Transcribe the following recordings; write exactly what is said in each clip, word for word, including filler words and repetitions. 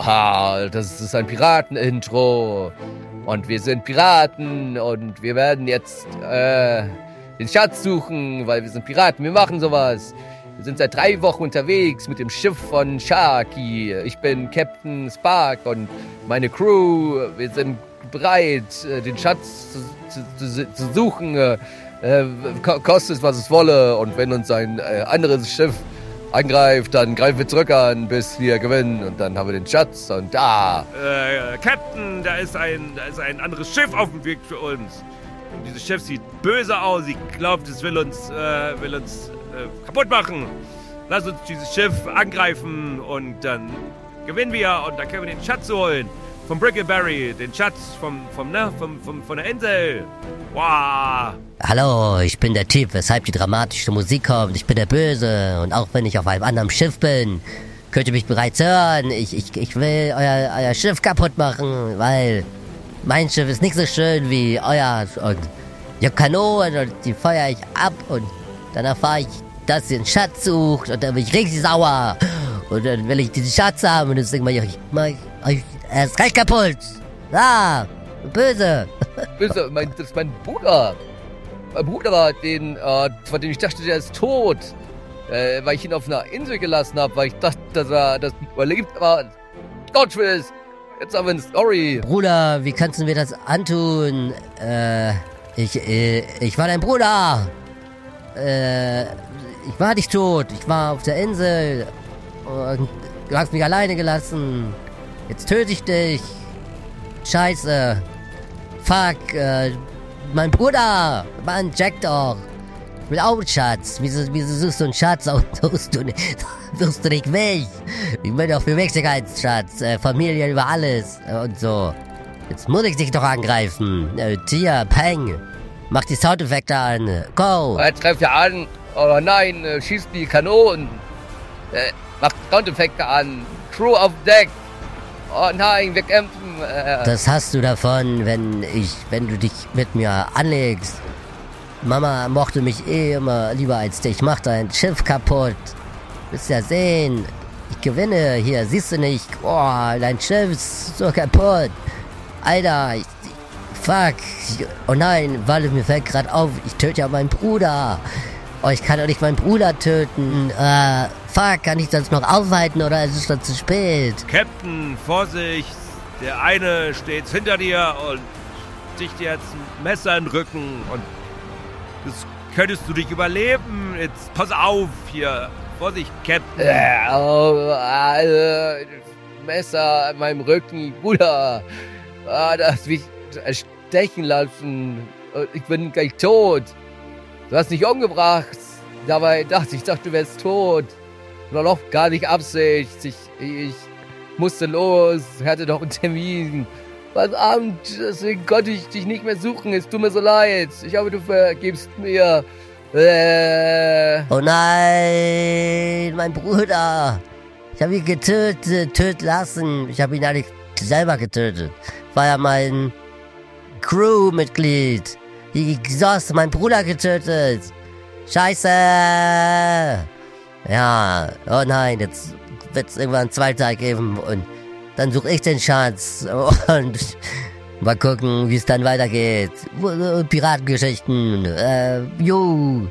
Ha, das ist ein Piraten-Intro. Und wir sind Piraten und wir werden jetzt äh, den Schatz suchen, weil wir sind Piraten, wir machen sowas. Wir sind seit drei Wochen unterwegs mit dem Schiff von Sharky. Ich bin Captain Spark und meine Crew, wir sind bereit, den Schatz zu, zu, zu suchen. Äh, kostet es, was es wolle. Und wenn uns ein äh, anderes Schiff angreift, dann greifen wir zurück an, bis wir gewinnen. Und dann haben wir den Schatz und da. Äh, Captain, da ist ein, da ist ein anderes Schiff auf dem Weg für uns. Und dieses Schiff sieht böse aus. Ich glaube, es will uns, äh, will uns äh, kaputt machen. Lass uns dieses Schiff angreifen und dann gewinnen wir und dann können wir den Schatz holen. Vom Brickleberry, den Schatz vom, vom, ne, vom, vom, von der Insel. Wow. Hallo, ich bin der Typ, weshalb die dramatische Musik kommt. Ich bin der Böse und auch wenn ich auf einem anderen Schiff bin, könnt ihr mich bereits hören. Ich, ich, ich will euer, euer Schiff kaputt machen, weil mein Schiff ist nicht so schön wie euer. Und ihr habt Kanonen und die feuere ich ab und dann erfahre ich, dass ihr einen Schatz sucht und dann bin ich richtig sauer. Und dann will ich diesen Schatz haben und deswegen mach ich, mach ich euch erst recht kaputt. Ah, böse. Böse, mein, das ist mein Bruder. Mein Bruder, den, äh, von dem ich dachte, der ist tot. Äh, weil ich ihn auf einer Insel gelassen habe, weil ich dachte, dass er das nicht überlebt, aber Gott will es. Jetzt haben wir eine Story. Bruder, wie kannst du mir das antun? Äh, ich, äh, ich war dein Bruder. Äh, ich war nicht tot. Ich war auf der Insel und du hast mich alleine gelassen. Jetzt töte ich dich. Scheiße. Fuck, äh, mein Bruder. Mann, Jack doch. Ich will auch einen Schatz. Wieso, wieso suchst du einen Schatz? Auch suchst du nicht, suchst du nicht mich. Ich bin doch für Mexikansschatz. Äh, Familie über alles äh, und so. Jetzt muss ich dich doch angreifen. Äh, Tia, Peng. Mach die Soundeffekte an. Go. Jetzt greift er an. Oh nein, äh, schießt die Kanonen. Äh, macht Soundeffekte an. Crew auf Deck. Oh nein, wir kämpfen. Äh. Das hast du davon, wenn ich, wenn du dich mit mir anlegst. Mama mochte mich eh immer lieber als dich. Mach dein Schiff kaputt. Willst ja sehen. Ich gewinne hier, siehst du nicht? Boah, dein Schiff ist so kaputt. Alter, ich, fuck. Oh nein, warte, mir fällt gerade auf, ich töte ja meinen Bruder. Oh, ich kann doch nicht meinen Bruder töten. Äh, fuck, kann ich sonst noch aufhalten oder ist es schon zu spät? Captain, Vorsicht. Der eine steht hinter dir und sticht dir jetzt ein Messer in den Rücken und das könntest du dich überleben. Jetzt pass auf hier. Vorsicht, Captain. Äh, oh, äh, Messer an meinem Rücken, Bruder. Ah, das hast mich erstechen lassen. Ich bin gleich tot. Du hast mich umgebracht. Dabei dachte ich, dachte, du wärst tot. War doch gar nicht Absicht. Ich, ich musste los, hatte doch einen Termin. Verdammt, deswegen konnte ich dich nicht mehr suchen. Es tut mir so leid. Ich hoffe, du vergibst mir. Äh. Oh nein, mein Bruder. Ich habe ihn getötet, töten lassen. Ich habe ihn eigentlich selber getötet. War ja mein Crewmitglied. Wieso hast du meinen Bruder getötet? Scheiße. Ja, oh nein, jetzt wird es irgendwann zwei Tage geben und dann suche ich den Schatz und mal gucken, wie es dann weitergeht. Piratengeschichten, äh, jo.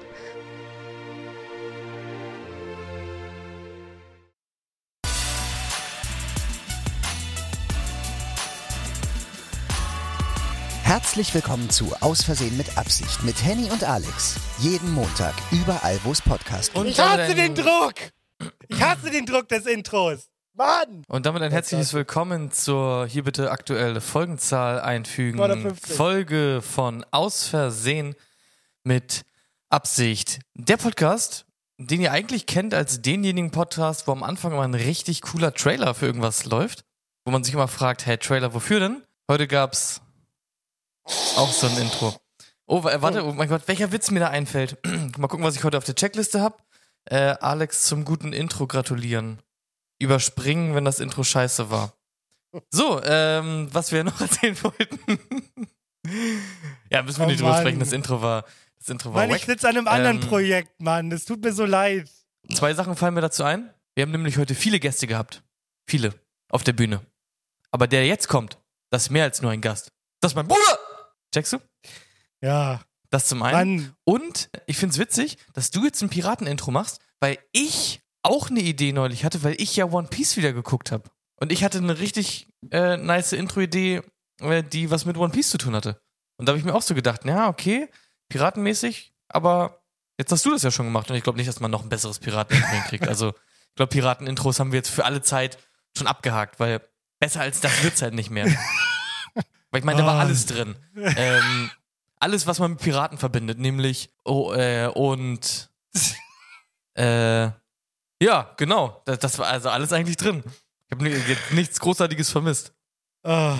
Herzlich willkommen zu Aus Versehen mit Absicht mit Henny und Alex. Jeden Montag, überall, wo es Podcasts gibt. Ich hasse den Druck! Ich hasse den Druck des Intros! Mann! Und damit ein herzliches Willkommen zur hier bitte aktuelle Folgenzahl einfügen. zweihundertfünfzig. Folge von Aus Versehen mit Absicht. Der Podcast, den ihr eigentlich kennt als denjenigen Podcast, wo am Anfang immer ein richtig cooler Trailer für irgendwas läuft. Wo man sich immer fragt, hey, Trailer, wofür denn? Heute gab's auch so ein Intro. Oh, warte, oh mein Gott, welcher Witz mir da einfällt. Mal gucken, was ich heute auf der Checkliste habe. Äh, Alex zum guten Intro gratulieren. Überspringen, wenn das Intro scheiße war. So, ähm, was wir noch erzählen wollten. Ja, müssen wir Oh nicht drüber Mann. sprechen, das Intro war, das Intro war Mann, wack. ich sitze an einem anderen Ähm, Projekt, Mann. Das tut mir so leid. Zwei Sachen fallen mir dazu ein. Wir haben nämlich heute viele Gäste gehabt. Viele. auf der Bühne. Aber der jetzt kommt, das ist mehr als nur ein Gast. Das ist mein Bruder! Checkst du? Ja. Das zum einen. Mann. Und ich find's witzig, dass du jetzt ein Piraten-Intro machst, weil ich auch eine Idee neulich hatte, weil ich ja One Piece wieder geguckt habe. Und ich hatte eine richtig äh, nice Intro-Idee, äh, die was mit One Piece zu tun hatte. Und da habe ich mir auch so gedacht, ja, okay, piratenmäßig, aber jetzt hast du das ja schon gemacht und ich glaube nicht, dass man noch ein besseres Piraten-Intro hinkriegt. Also ich glaube, Piraten-Intros haben wir jetzt für alle Zeit schon abgehakt, weil besser als das wird's halt nicht mehr. Weil ich meine, da war Oh. alles drin. Ähm, alles, was man mit Piraten verbindet, nämlich oh, äh, und äh, ja, genau. Das, das war also alles eigentlich drin. Ich habe nichts Großartiges vermisst. Oh.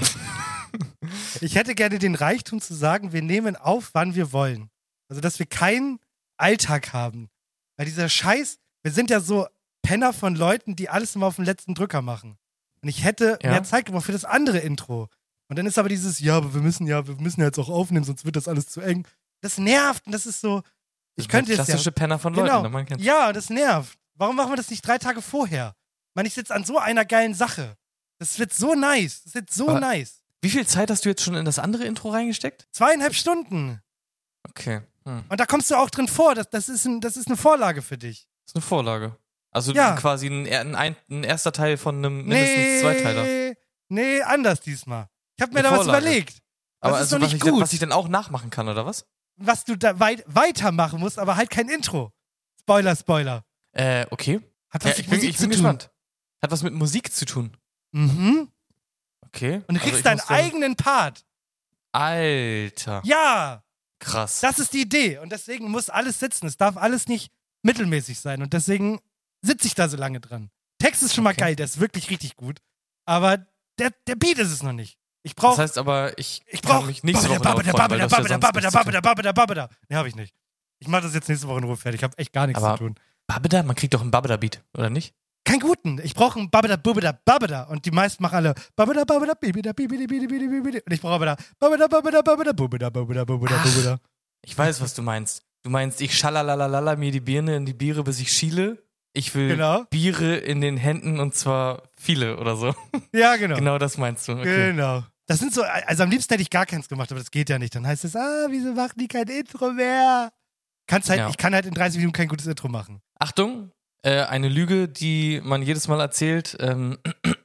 Ich hätte gerne den Reichtum zu sagen, wir nehmen auf, wann wir wollen. Also, dass wir keinen Alltag haben. Weil dieser Scheiß, wir sind ja so Penner von Leuten, die alles immer auf den letzten Drücker machen. Und ich hätte Ja. mehr Zeit gebraucht für das andere Intro. Und dann ist aber dieses, ja, aber wir müssen ja, wir müssen ja jetzt auch aufnehmen, sonst wird das alles zu eng. Das nervt und das ist so, ich könnte es ja. Klassische Penner von Genau. Leuten, ne? Man kennt's. Ja, das nervt. Warum machen wir das nicht drei Tage vorher? Man, ich sitze an so einer geilen Sache. Das wird so nice. Das wird so Aber- nice. Wie viel Zeit hast du jetzt schon in das andere Intro reingesteckt? Zweieinhalb Stunden. Okay. Hm. Und da kommst du auch drin vor. Das, das, ist, ein, das ist eine Vorlage für dich. Das ist eine Vorlage. Also Ja. quasi ein, ein, ein, ein erster Teil von einem mindestens Zweiteiler. Nee, anders diesmal. Ich habe mir Eine da was Vorlage. überlegt. Aber das ist also, doch was, nicht ich, dann- gut. was ich dann auch nachmachen kann, oder was? Was du da weit, weitermachen musst, aber halt kein Intro. Spoiler, Spoiler. Äh, okay. Hat Ja, was ich mit bin, Musik ich zu bin tun. gespannt. Hat was mit Musik zu tun. Mhm. Okay. Und du kriegst Also ich deinen muss dann- eigenen Part. Alter. Ja, Krass. das ist die Idee. Und deswegen muss alles sitzen. Es darf alles nicht mittelmäßig sein. Und deswegen sitze ich da so lange dran. Text ist schon mal Okay. geil, der ist wirklich richtig gut. Aber der, der Beat ist es noch nicht. Ich brauche. Das heißt aber, ich, ich kann brauche. mich nächste Woche darauf Babada, freuen, weil babada, das ja babada, sonst babada, nichts zu tun. babada, babada, babada. Nee, hab ich nicht. Ich mache das jetzt nächste Woche in Ruhe fertig. Ich habe echt gar nichts Aber- zu tun. Babada? Man kriegt doch einen Babada-Beat, oder nicht? Keinen guten. Ich brauche einen Babada, Babada, Babada. Und die meisten machen alle Babada, Babada, Bibida, Bibidi, Bidi, Bidi, Bidi. Und ich brauche aber da Babada, Babada, Babada, Babada, Babada, Babada, Babada. Ich weiß, was du meinst. Du meinst, ich schalalalala mir die Birne in die Biere, bis ich schiele. Ich will Genau. Biere in den Händen und zwar viele oder so. Ja, genau. Genau das meinst du. Okay. Genau. Das sind so, also am liebsten hätte ich gar keins gemacht, aber das geht ja nicht. Dann heißt es, ah, wieso machen die kein Intro mehr? Kannst halt, Ja. Ich kann halt in dreißig Minuten kein gutes Intro machen. Achtung, äh, eine Lüge, die man jedes Mal erzählt. Ähm,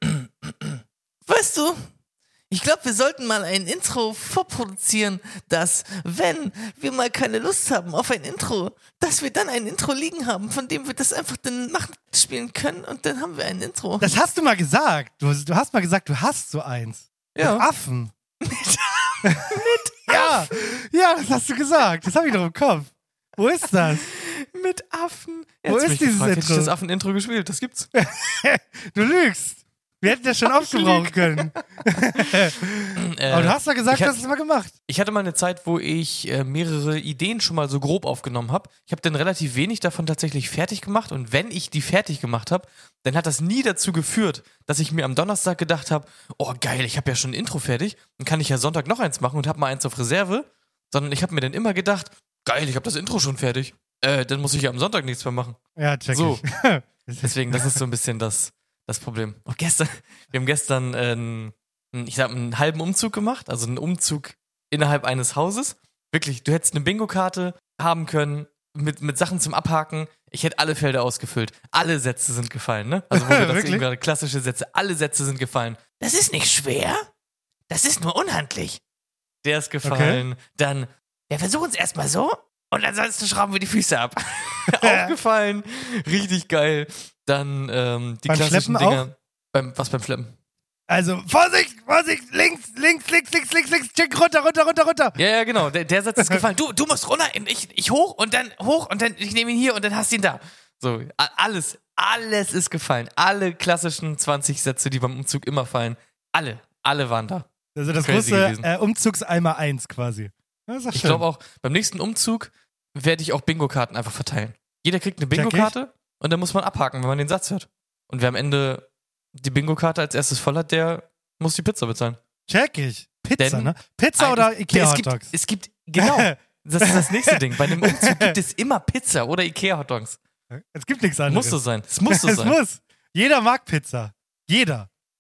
Weißt du, ich glaube, wir sollten mal ein Intro vorproduzieren, dass, wenn wir mal keine Lust haben auf ein Intro, dass wir dann ein Intro liegen haben, von dem wir das einfach dann machen, spielen können und dann haben wir ein Intro. Das hast du mal gesagt. Du, du hast mal gesagt, du hast so eins. Ja. Mit Affen. Mit Ja, ja, das hast du gesagt. Das habe ich noch im Kopf. Wo ist das? mit Affen. Wo Jetzt ist bin ich dieses gefragt, hätte ich Intro? das Affen-Intro gespielt? Das gibt's. Du lügst. Wir hätten das schon aufgebrauchen können. Äh, Aber du hast doch gesagt, ich du hab- hast es mal gemacht. Ich hatte mal eine Zeit, wo ich äh, mehrere Ideen schon mal so grob aufgenommen habe. Ich habe dann relativ wenig davon tatsächlich fertig gemacht. Und wenn ich die fertig gemacht habe, dann hat das nie dazu geführt, dass ich mir am Donnerstag gedacht habe, oh geil, ich habe ja schon ein Intro fertig. Dann kann ich ja Sonntag noch eins machen und habe mal eins auf Reserve. Sondern ich habe mir dann immer gedacht, geil, ich habe das Intro schon fertig. Äh, dann muss ich ja am Sonntag nichts mehr machen. Ja, check So. ich. Deswegen, das ist so ein bisschen das, das Problem. Auch gestern, wir haben gestern, äh, einen, ich sag, einen halben Umzug gemacht, also einen Umzug innerhalb eines Hauses. Wirklich, du hättest eine Bingo-Karte haben können mit, mit Sachen zum Abhaken. Ich hätte alle Felder ausgefüllt. Alle Sätze sind gefallen, ne? Also, wo wir das Wirklich? eben gerade klassische Sätze, alle Sätze sind gefallen. Das ist nicht schwer, das ist nur unhandlich. Der ist gefallen. Dann, Wir versuchen es erstmal so und ansonsten schrauben wir die Füße ab. aufgefallen. Richtig geil. Dann, ähm, die Beim klassischen Schleppen Dinger. Beim, was beim Schleppen? Also, Vorsicht, Vorsicht, links, links, links, links, links, links, check, runter, runter, runter, runter. Ja, ja, genau. Der, der Satz ist gefallen. Du, du musst runter, ich, ich hoch und dann hoch und dann ich nehme ihn hier und dann hast du ihn da. So, a- alles, alles ist gefallen. Alle klassischen zwanzig Sätze, die beim Umzug immer fallen, alle, alle waren da. Also das Crazy große gewesen. äh, Umzugseimer eins quasi. Das ist doch Ich schön. glaube auch, beim nächsten Umzug werde ich auch Bingo-Karten einfach verteilen. Jeder kriegt eine Check ich. Bingo-Karte und dann muss man abhaken, wenn man den Satz hört. Und wer am Ende die Bingo-Karte als erstes voll hat, der muss die Pizza bezahlen. Check ich. Pizza, Denn- ne? Pizza Ein- oder es Ikea-Hotdogs? gibt, es gibt, genau, das ist das nächste Ding. Bei einem Umzug gibt es immer Pizza oder Ikea-Hotdogs. Es gibt nichts anderes. Muss so sein. Es muss so es sein. muss. Jeder mag Pizza. Jeder.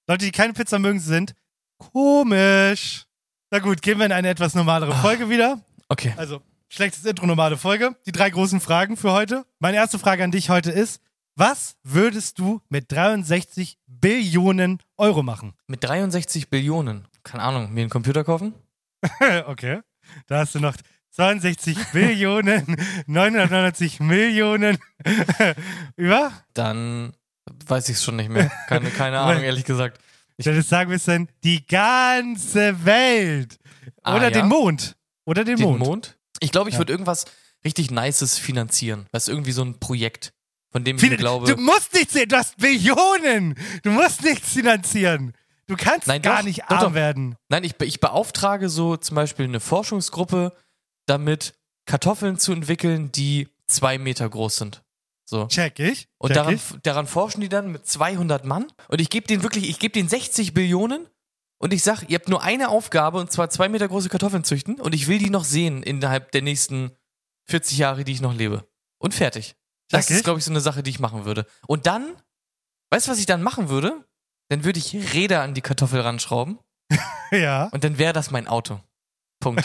Leute, die keine Pizza mögen, sind komisch. Na gut, gehen wir in eine etwas normalere Folge wieder. Okay. Also, schlechtes Intro, normale Folge. Die drei großen Fragen für heute. Meine erste Frage an dich heute ist, was würdest du mit dreiundsechzig Billionen Euro machen? Mit dreiundsechzig Billionen. Keine Ahnung, mir einen Computer kaufen? Okay. Da hast du noch zweiundsechzig Billionen, neunhundertneunundneunzig Millionen. Über? Dann weiß ich es schon nicht mehr. Keine, keine Ahnung, ehrlich gesagt. Ich würde sagen müssen, die ganze Welt. Ah, Oder ja? den Mond. Oder den, Den Mond. Mond? Ich glaube, ich Ja. würde irgendwas richtig Nices finanzieren. Weißt du, irgendwie so ein Projekt, von dem ich Fin- mir glaube... Du musst nichts sehen, du hast Billionen. Du musst nichts finanzieren. Du kannst Nein, gar doch, nicht doch, arm doch. werden. Nein, ich, be- ich beauftrage so zum Beispiel eine Forschungsgruppe, damit Kartoffeln zu entwickeln, die zwei Meter groß sind. So. Check ich. Und check daran, ich. daran forschen die dann mit zweihundert Mann. Und ich gebe denen wirklich, ich gebe denen sechzig Billionen und ich sag, ihr habt nur eine Aufgabe und zwar zwei Meter große Kartoffeln züchten und ich will die noch sehen innerhalb der nächsten vierzig Jahre, die ich noch lebe. Und fertig. Das Check ich. ist, glaube ich, so eine Sache, die ich machen würde. Und dann, weißt du, was ich dann machen würde? Dann würde ich Räder an die Kartoffel ranschrauben Ja. und dann wäre das mein Auto. Punkt.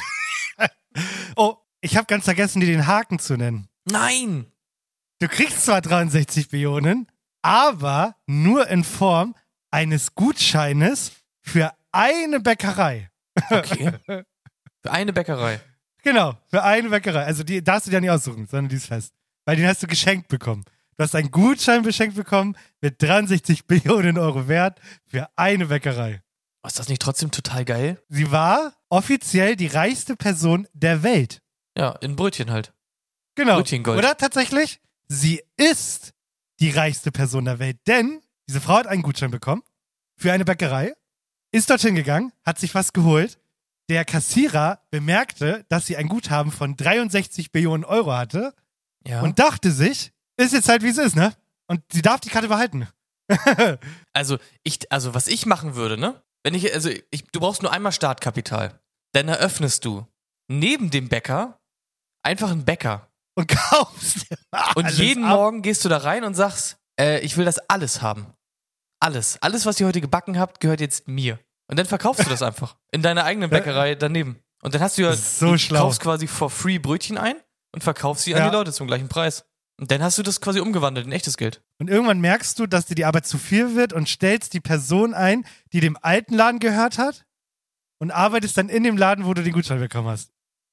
Oh, ich habe ganz vergessen, dir den Haken zu nennen. Nein! Du kriegst zwar dreiundsechzig Billionen, aber nur in Form eines Gutscheines für eine Bäckerei. Okay. Für eine Bäckerei. Genau, für eine Bäckerei. Also die darfst du dir nicht aussuchen, sondern die ist fest. Weil den hast du geschenkt bekommen. Du hast einen Gutschein geschenkt bekommen mit dreiundsechzig Billionen Euro wert für eine Bäckerei. Oh, ist das nicht trotzdem total geil? Sie war offiziell die reichste Person der Welt. Ja, in Brötchen halt. Genau. Brötchengold. Oder tatsächlich, sie ist die reichste Person der Welt. Denn diese Frau hat einen Gutschein bekommen für eine Bäckerei, ist dorthin gegangen, hat sich was geholt. Der Kassierer bemerkte, dass sie ein Guthaben von dreiundsechzig Billionen Euro hatte Ja. und dachte sich, ist jetzt halt wie es ist, ne? Und sie darf die Karte behalten. Also, ich, also was ich machen würde, ne? Wenn ich, also ich, du brauchst nur einmal Startkapital. Dann eröffnest du neben dem Bäcker einfach einen Bäcker. Und kaufst dir Und alles jeden ab. Morgen gehst du da rein und sagst, äh, ich will das alles haben. Alles. Alles, was ihr heute gebacken habt, gehört jetzt mir. Und dann verkaufst du das einfach. In deiner eigenen Bäckerei daneben. Und dann hast du ja, Das ist so du schlau. kaufst quasi for free Brötchen ein und verkaufst sie an Ja. die Leute zum gleichen Preis. Und dann hast du das quasi umgewandelt in echtes Geld. Und irgendwann merkst du, dass dir die Arbeit zu viel wird und stellst die Person ein, die dem alten Laden gehört hat und arbeitest dann in dem Laden, wo du den Gutschein bekommen hast.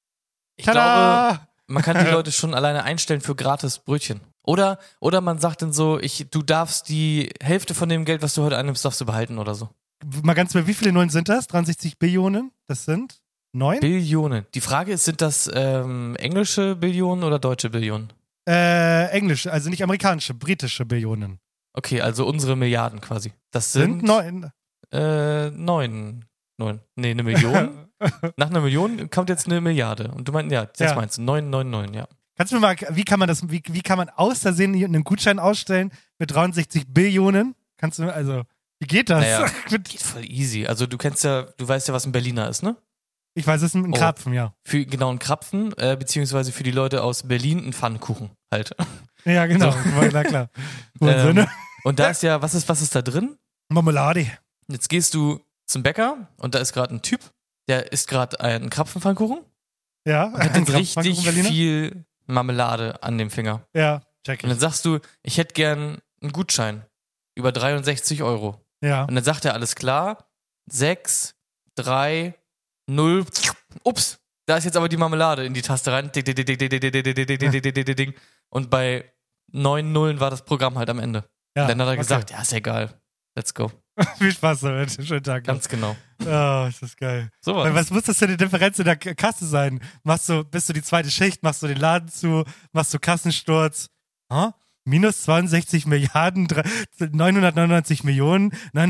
Ich Tada! glaube, man kann die Leute schon alleine einstellen für gratis Brötchen. Oder, oder man sagt dann so, ich, du darfst die Hälfte von dem Geld, was du heute einnimmst, darfst du behalten oder so. Mal ganz mal, wie viele Nullen sind das? dreiundsechzig Billionen? Das sind neun? Billionen. Die Frage ist, sind das ähm, englische Billionen oder deutsche Billionen? Äh, englische, also nicht amerikanische, britische Billionen. Okay, also unsere Milliarden quasi. Das Sind sind, neun. äh, neun. Neun. Nee, eine Million. Nach einer Million kommt jetzt eine Milliarde. Und du meinst, ja, das Ja. meinst du. neun neun neun, ja. Kannst du mir mal, wie kann man das, wie, wie kann man aus Versehen hier einen Gutschein ausstellen mit dreiundsechzig Billionen? Kannst du, also, wie geht das? Naja. Mit- Geht voll easy. Also du kennst ja, du weißt ja, was ein Berliner ist, ne? Ich weiß, es ist ein Oh. Krapfen, ja. Für genau einen Krapfen, äh, beziehungsweise für die Leute aus Berlin ein Pfannkuchen halt. Ja, genau. Na klar. Unsinn, Ähm, ne? und da ist ja, was ist, was ist da drin? Marmelade. Jetzt gehst du zum Bäcker und da ist gerade ein Typ, der isst gerade einen Krapfenpfannkuchen Ja, und hat ein jetzt richtig Krapfen- Berliner. viel Marmelade an dem Finger. Ja, check Und ich. dann sagst du, ich hätte gern einen Gutschein über dreiundsechzig Euro. Ja. Und dann sagt er, alles klar, sechs, drei, null, ups, da ist jetzt aber die Marmelade in die Taste rein. Ding, ding, ding, ding, ding, ding, ding, ding, ding, ding, ding, ding, ding, ding. Und bei neun Nullen war das Programm halt am Ende. Ja, Und dann hat er okay. gesagt, ja, ist ja egal. Let's go. Viel Spaß damit. Schönen Tag. noch. Ganz genau. Oh, ist das geil. So Weil was. was muss das für eine Differenz in der K- Kasse sein? Machst du, bist du die zweite Schicht, machst du den Laden zu, machst du Kassensturz? Huh? Minus zweiundsechzig Milliarden, drei- neunhundertneunundneunzig Millionen,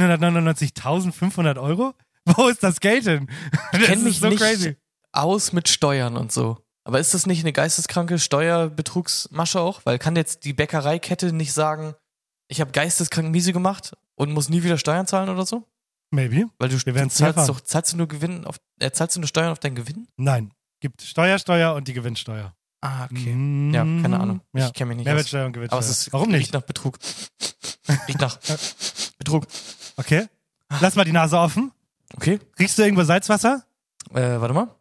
neunhundertneunundneunzigtausendfünfhundert Euro? Wo ist das Geld hin? Ich Das kenne ist mich so nicht crazy. aus mit Steuern und so. Aber ist das nicht eine geisteskranke Steuerbetrugsmasche auch? Weil kann jetzt die Bäckereikette nicht sagen, ich habe geisteskrank miese gemacht und muss nie wieder Steuern zahlen oder so? Maybe. Weil du, Wir du werden's zahlst erfahren. doch, zahlst du nur Gewinn auf, äh, zahlst du nur Steuern auf deinen Gewinn? Nein. Gibt Steuer, Steuer und die Gewinnsteuer. Ah, okay. Mm, Ja, keine Ahnung. Ja. Ich kenne mich nicht aus. Mehrwertsteuer und Gewinnsteuer. Aber es ist, Warum riecht nicht? nach Betrug. Riecht nach Betrug. Okay. Lass mal die Nase offen. Okay. Riechst du irgendwo Salzwasser? Äh, warte mal.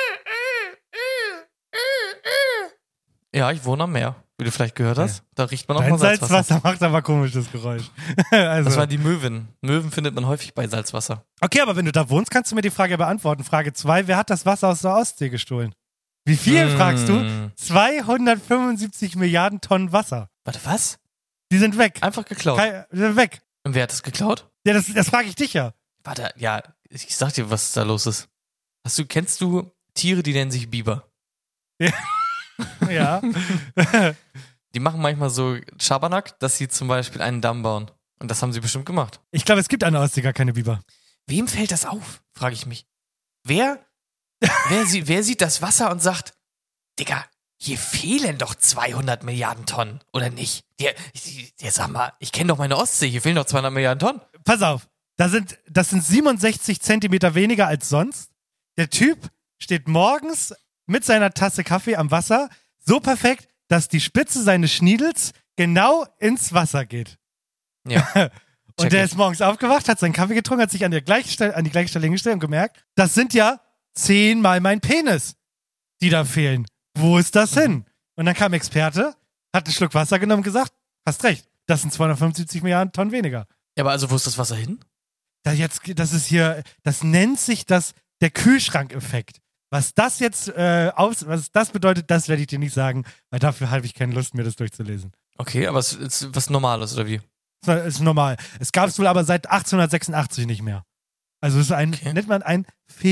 Ja, ich wohne am Meer, wie du vielleicht gehört hast. Da riecht man auch Dein mal Salzwasser. Salzwasser macht aber komisches Geräusch. also. Das waren die Möwen. Möwen findet man häufig bei Salzwasser. Okay, aber wenn du da wohnst, kannst du mir die Frage beantworten. Frage zwei, wer hat das Wasser aus der Ostsee gestohlen? Wie viel, Mm. fragst du? zweihundertfünfundsiebzig Milliarden Tonnen Wasser. Warte, was? Die sind weg. Einfach geklaut. Kein, die sind weg. Und wer hat das geklaut? Ja, das, das frage ich dich ja. Warte, ja, ich sag dir, was da los ist. Hast du, kennst du Tiere, die nennen sich Biber? Ja. Die machen manchmal so Schabernack, dass sie zum Beispiel einen Damm bauen. Und das haben sie bestimmt gemacht. Ich glaube, es gibt an der Ostsee gar keine Biber. Wem fällt das auf, frage ich mich. Wer, wer, sie, wer sieht das Wasser und sagt, Digga, hier fehlen doch zweihundert Milliarden Tonnen, oder nicht? Ja, ja, sag mal, ich kenne doch meine Ostsee, hier fehlen doch zweihundert Milliarden Tonnen. Pass auf, da sind, das sind siebenundsechzig Zentimeter weniger als sonst. Der Typ steht morgens mit seiner Tasse Kaffee am Wasser, so perfekt, dass die Spitze seines Schniedels genau ins Wasser geht. Ja. Und der ist morgens aufgewacht, hat seinen Kaffee getrunken, hat sich an, der gleichen Stelle, an die gleiche Stelle hingestellt und gemerkt, das sind ja zehnmal mein Penis, die da fehlen. Wo ist das hin? Und dann kam Experte, hat einen Schluck Wasser genommen und gesagt, hast recht, das sind zweihundertfünfundsiebzig Milliarden Tonnen weniger. Ja, aber also wo ist das Wasser hin? Da jetzt, das ist hier, das nennt sich das, der Kühlschrankeffekt. Was das jetzt äh, aus, was das bedeutet, das werde ich dir nicht sagen, weil dafür habe ich keine Lust, mir das durchzulesen. Okay, aber es ist was Normales, oder wie? Das ist normal. Es gab es wohl aber seit achtzehnhundertsechsundachtzig nicht mehr. Also es ist ein, Okay. nennt man ein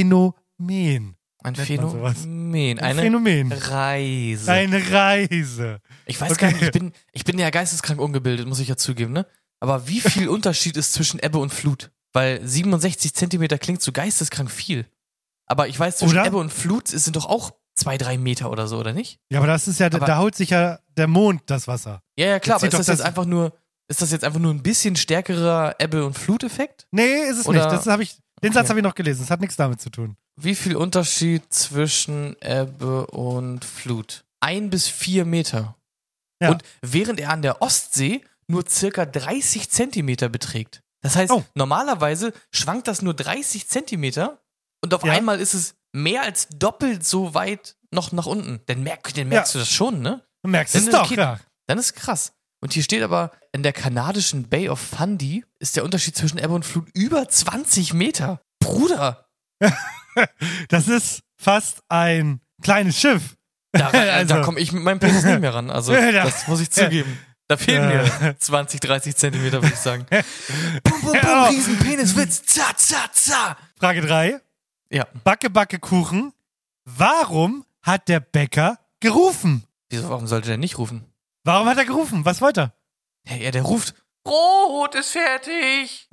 Phänomen. Ein Nennt man sowas. Phänomen. Ein Eine Phänomen. Reise. Eine Reise. Ich weiß Okay. gar nicht, ich bin, ich bin ja geisteskrank ungebildet, muss ich ja zugeben, ne? Aber wie viel Unterschied ist zwischen Ebbe und Flut? Weil siebenundsechzig Zentimeter klingt so geisteskrank viel. Aber ich weiß, zwischen Oder? Ebbe und Flut sind doch auch zwei, drei Meter oder so, oder nicht? Ja, aber das ist ja, Aber- da holt sich ja der Mond das Wasser. Ja, ja, klar, Jetzt aber ist sieht das doch jetzt das- einfach nur, ist das jetzt einfach nur ein bisschen stärkerer Ebbe- und Fluteffekt? Nee, ist es Oder- nicht. Das hab ich, den Okay. Satz habe ich noch gelesen. Das hat nichts damit zu tun. Wie viel Unterschied zwischen Ebbe und Flut? Ein bis vier Meter. Ja. Und während er an der Ostsee nur circa dreißig Zentimeter beträgt. Das heißt, Oh. normalerweise schwankt das nur dreißig Zentimeter und auf Ja. einmal ist es mehr als doppelt so weit noch nach unten. Dann, merk, dann merkst Ja. du das schon, ne? Du merkst Dann es ist doch, okay. ja. Dann ist krass. Und hier steht aber, in der kanadischen Bay of Fundy ist der Unterschied zwischen Ebbe und Flut über zwanzig Meter. Bruder! Das ist fast ein kleines Schiff. Da, Also- da komme ich mit meinem Penis nicht mehr ran. Also, Ja. das muss ich zugeben. Da fehlen Ja. mir zwanzig, dreißig Zentimeter, würde ich sagen. Bum, bum, bum, Ja. riesen Peniswitz. Za, za, za. Frage drei. Ja. Backe, Backe, Kuchen. Warum hat der Bäcker gerufen? Wieso, warum sollte der nicht rufen? Warum hat er gerufen? Was wollte er? Hey, ja, der ruft. Brot ist fertig.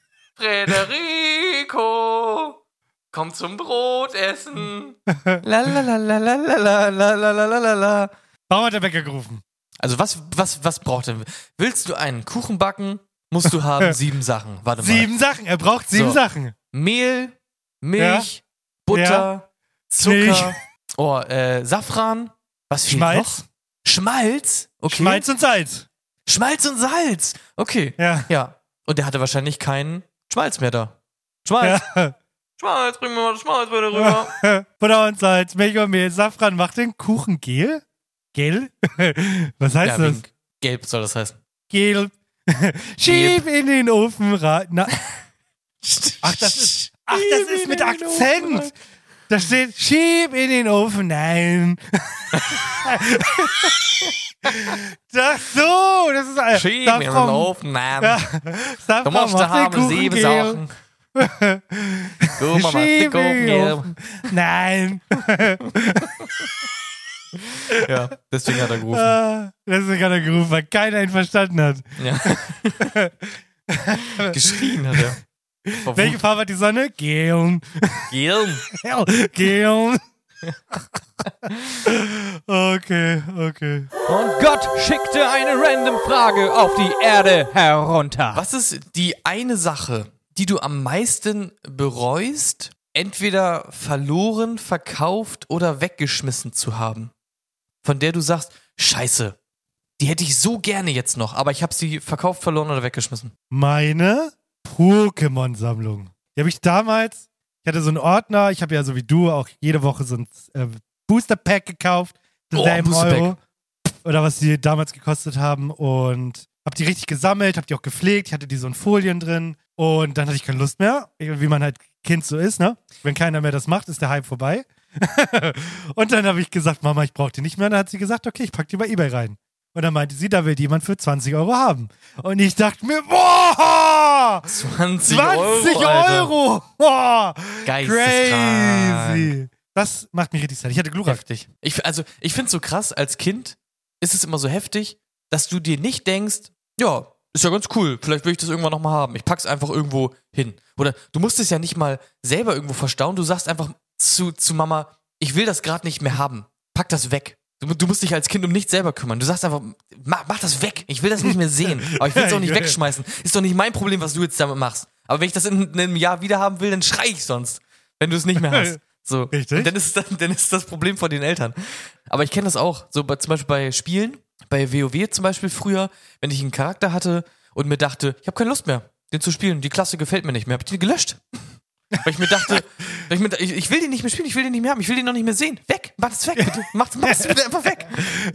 Frederico. Komm zum Brotessen. La la la la la la la la la la la la. Warum hat der Bäcker gerufen? Also was, was, was braucht er? Willst du einen Kuchen backen, musst du haben sieben Sachen. Warte mal. Sieben Sachen. Er braucht sieben So. Sachen. Mehl, Milch, Ja. Butter, Ja. Zucker, Milch. oh, äh, Safran. Was fehlt Schmalz. noch? Schmalz? Okay. Schmalz und Salz. Schmalz und Salz. Okay. Ja. Ja. Und der hatte wahrscheinlich keinen Schmalz mehr da. Schmalz. Ja. Schmalz, bring mir mal das Schmalz bitte rüber. Butter und Salz, Milch und Mehl. Safran macht den Kuchen gel? Gel? Was heißt Ja, das? wegen Gelb soll das heißen. Gel. Schieb in den Ofen rein. Na. Ach, das ist, ach, das Schieb ist in mit den Akzent. Ofen. Da steht, schieb in den Ofen. Nein. Ach so, das ist ein Schieb in den Ofen, Mann. Ja, Du Safran musst macht den haben Kuchen sieben gel. Sachen. Guck mal, Schieb was in die den Kuchen Ofen. Nein. Ja, deswegen hat er gerufen. Ah, deswegen hat er gerufen, weil keiner ihn verstanden hat. Ja. Geschrien hat er. Vor Welche Wut. Farbe hat die Sonne? Gelb. Gelb. Gelb. Okay, okay. Und Gott schickte eine random Frage auf die Erde herunter. Was ist die eine Sache, die du am meisten bereust, entweder verloren, verkauft oder weggeschmissen zu haben? Von der du sagst, scheiße, die hätte ich so gerne jetzt noch, aber ich habe sie verkauft, verloren oder weggeschmissen. Meine Pokémon-Sammlung. Die habe ich damals, ich hatte so einen Ordner, ich habe ja so wie du auch jede Woche so ein äh, Booster-Pack gekauft für Oh, sieben Booster-Pack. Euro. Oder was die damals gekostet haben und habe die richtig gesammelt, habe die auch gepflegt, ich hatte die so in Folien drin und dann hatte ich keine Lust mehr, wie man halt Kind so ist, ne? Wenn keiner mehr das macht, ist der Hype vorbei. Und dann habe ich gesagt, Mama, ich brauche die nicht mehr. Und dann hat sie gesagt, okay, ich packe die bei eBay rein. Und dann meinte sie, da will die jemand für zwanzig Euro haben. Und ich dachte mir, boah! zwanzig, zwanzig Euro, Alter. Euro! Boah! Geisteskrank. Crazy! Das macht mich richtig sad. Ich hatte Glurak. Heftig. Ich, also, ich finde es so krass, als Kind ist es immer so heftig, dass du dir nicht denkst, ja, ist ja ganz cool, vielleicht will ich das irgendwann nochmal haben. Ich pack's einfach irgendwo hin. Oder du musst es ja nicht mal selber irgendwo verstauen, du sagst einfach zu, zu Mama, ich will das gerade nicht mehr haben. Pack das weg. Du, du musst dich als Kind um nichts selber kümmern. Du sagst einfach, mach, mach das weg. Ich will das nicht mehr sehen. Aber ich will es auch nicht wegschmeißen. Ist doch nicht mein Problem, was du jetzt damit machst. Aber wenn ich das in, in einem Jahr wieder haben will, dann schrei ich sonst, wenn du es nicht mehr hast. So. Richtig. Und dann ist, dann, dann ist das Problem von den Eltern. Aber ich kenne das auch. So bei, zum Beispiel bei Spielen, bei WoW zum Beispiel früher, wenn ich einen Charakter hatte und mir dachte, ich habe keine Lust mehr, den zu spielen, die Klasse gefällt mir nicht mehr, habe ich den gelöscht. Weil ich mir dachte, weil ich, mir, ich, ich will den nicht mehr spielen, ich will den nicht mehr haben, ich will den noch nicht mehr sehen. Weg, mach das weg, bitte. Mach, mach das bitte einfach weg.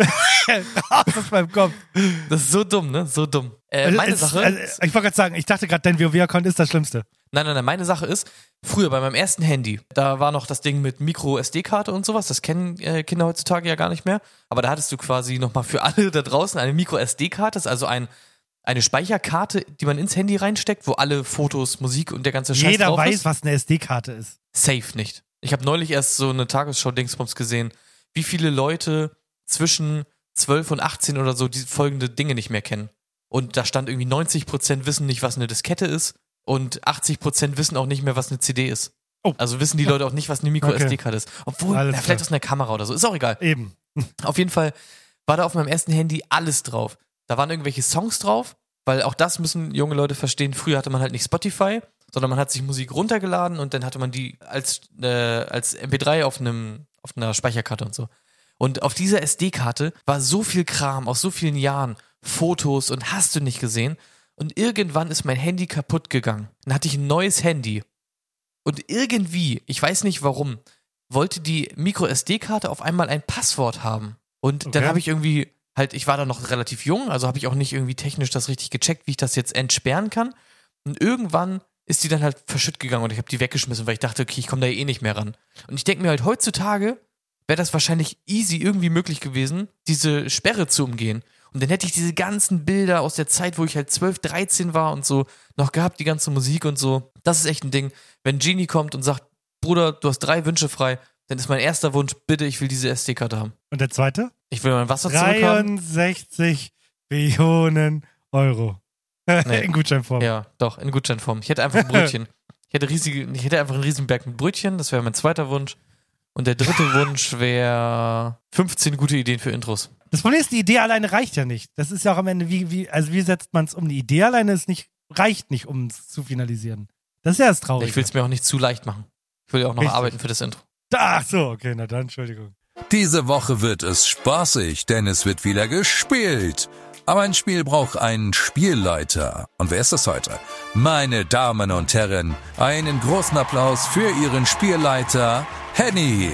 Raus aus meinem Kopf. Das ist so dumm, ne? So dumm. Äh, Also, meine es- Sache. also, ich wollte gerade sagen, ich dachte gerade, dein WoW-Account ist das Schlimmste. Nein, nein, nein, meine Sache ist, früher bei meinem ersten Handy, da war noch das Ding mit Micro-S D-Karte und sowas, das kennen äh, Kinder heutzutage ja gar nicht mehr, aber da hattest du quasi nochmal für alle da draußen eine Micro-S D-Karte, das ist also ein, eine Speicherkarte, die man ins Handy reinsteckt, wo alle Fotos, Musik und der ganze Scheiß Jeder drauf weiß, ist. was eine S D-Karte ist. Safe nicht. Ich habe neulich erst so eine Tagesschau-Dingsbums gesehen, wie viele Leute zwischen zwölf und achtzehn oder so die folgende Dinge nicht mehr kennen. Und da stand irgendwie neunzig Prozent wissen nicht, was eine Diskette ist und achtzig Prozent wissen auch nicht mehr, was eine C D ist. Oh. Also wissen die Leute auch nicht, was eine Micro-S D-Karte ist. Obwohl, Alles na, vielleicht klar. aus einer Kamera oder so. Ist auch egal. Eben. Auf jeden Fall war da auf meinem ersten Handy alles drauf. Da waren irgendwelche Songs drauf, weil auch das müssen junge Leute verstehen. Früher hatte man halt nicht Spotify, sondern man hat sich Musik runtergeladen und dann hatte man die als, äh, als M P drei auf einem, auf einer Speicherkarte und so. Und auf dieser S D-Karte war so viel Kram aus so vielen Jahren, Fotos und hast du nicht gesehen. Und irgendwann ist mein Handy kaputt gegangen. Dann hatte ich ein neues Handy. Und irgendwie, ich weiß nicht warum, wollte die Micro-S D-Karte auf einmal ein Passwort haben. Und dann Okay. habe ich irgendwie, halt, ich war da noch relativ jung, also habe ich auch nicht irgendwie technisch das richtig gecheckt, wie ich das jetzt entsperren kann. Und irgendwann ist die dann halt verschütt gegangen und ich habe die weggeschmissen, weil ich dachte, okay, ich komme da eh nicht mehr ran. Und ich denke mir halt, heutzutage wäre das wahrscheinlich easy irgendwie möglich gewesen, diese Sperre zu umgehen. Und dann hätte ich diese ganzen Bilder aus der Zeit, wo ich halt zwölf, dreizehn war und so, noch gehabt, die ganze Musik und so. Das ist echt ein Ding. Wenn Genie kommt und sagt, Bruder, du hast drei Wünsche frei, dann ist mein erster Wunsch, bitte, ich will diese S D-Karte haben. Und der zweite? Ich will mein Wasser zurückhaben. dreiundsechzig Billionen Euro. Nee. In Gutscheinform. Ja, doch, in Gutscheinform. Ich hätte einfach ein Brötchen. Ich hätte, riesige, ich hätte einfach einen riesen Berg mit Brötchen, das wäre mein zweiter Wunsch. Und der dritte Wunsch wäre fünfzehn gute Ideen für Intros. Das Problem ist, die Idee alleine reicht ja nicht. Das ist ja auch am Ende, wie, wie, also wie setzt man es um? Die Idee alleine ist nicht, reicht nicht, um es zu finalisieren. Das ist ja das Traurige. Ich will es mir auch nicht zu leicht machen. Ich will ja auch noch Richtig. arbeiten für das Intro. Ach so, okay, na dann, Entschuldigung. Diese Woche wird es spaßig, denn es wird wieder gespielt. Aber ein Spiel braucht einen Spielleiter. Und wer ist das heute? Meine Damen und Herren, einen großen Applaus für Ihren Spielleiter, Henny.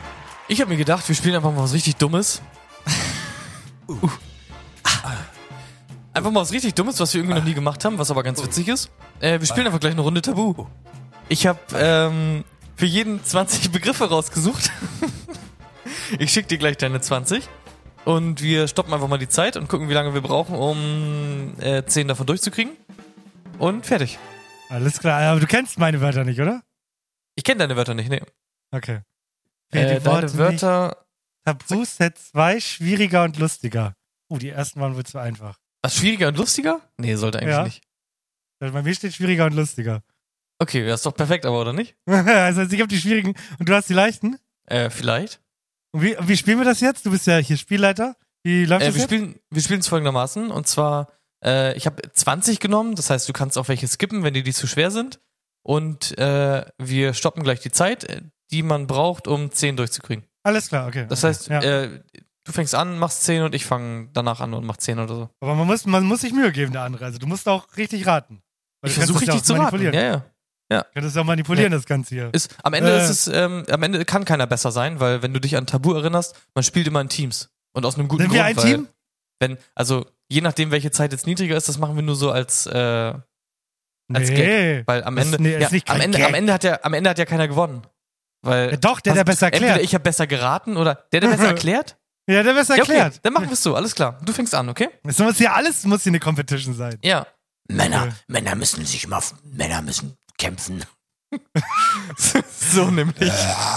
Ich habe mir gedacht, wir spielen einfach mal was richtig Dummes. Uh. Ah. Einfach mal was richtig Dummes, was wir irgendwie noch nie gemacht haben, was aber ganz witzig ist. Äh, wir spielen einfach gleich eine Runde Tabu. Ich habe ähm, für jeden zwanzig Begriffe rausgesucht. Ich schicke dir gleich deine zwanzig. Und wir stoppen einfach mal die Zeit und gucken, wie lange wir brauchen, um äh, zehn davon durchzukriegen. Und fertig. Alles klar, aber du kennst meine Wörter nicht, oder? Ich kenne deine Wörter nicht, nee. Okay. Äh, deine Wörter. Tabu-Set zwei, schwieriger und lustiger. Uh, die ersten waren wohl zu einfach. Was, schwieriger und lustiger? Nee, sollte eigentlich Ja. nicht. Also bei mir steht schwieriger und lustiger. Okay, das ist doch perfekt, aber oder nicht? Also ich habe die schwierigen und du hast die leichten. Äh, vielleicht. Und wie, wie spielen wir das jetzt? Du bist ja hier Spielleiter. Wie läuft Äh, das wir jetzt? spielen wir spielen es folgendermaßen. Und zwar, äh, ich habe zwanzig genommen, das heißt, du kannst auch welche skippen, wenn dir die zu schwer sind. Und äh, wir stoppen gleich die Zeit, äh, die man braucht, um zehn durchzukriegen. Alles klar, okay. Das okay. heißt, ja. äh, du fängst an, machst zehn und ich fange danach an und mach zehn oder so. Aber man muss, man muss sich Mühe geben, der andere. Also du musst auch richtig raten. Weil Ich du kannst versuche das ja richtig auch zu raten. manipulieren. Ja, ja. Du kannst das auch manipulieren, das Ganze hier. Ist, am Ende Äh. ist es, ähm, am Ende kann keiner besser sein, weil wenn du dich an Tabu erinnerst, man spielt immer in Teams. Und aus einem guten Sind Grund, wir ein weil, Team? wenn, also, je nachdem, welche Zeit jetzt niedriger ist, das machen wir nur so als, äh, als Nee. Gag. Weil am Das Ende, ist- nee, das ja, ist nicht am kein Ende, Gag. am Ende hat ja, am Ende hat ja keiner gewonnen. Weil, Ja, doch, der, der besser erklärt. Entweder ich habe besser geraten oder der, der besser erklärt. Ja, der besser Ja, okay, erklärt. dann machen wir es so, alles klar. Du fängst an, okay? Es muss hier alles muss hier eine Competition sein. Ja. Männer, Okay. Männer müssen sich mal, Männer müssen kämpfen. So nämlich.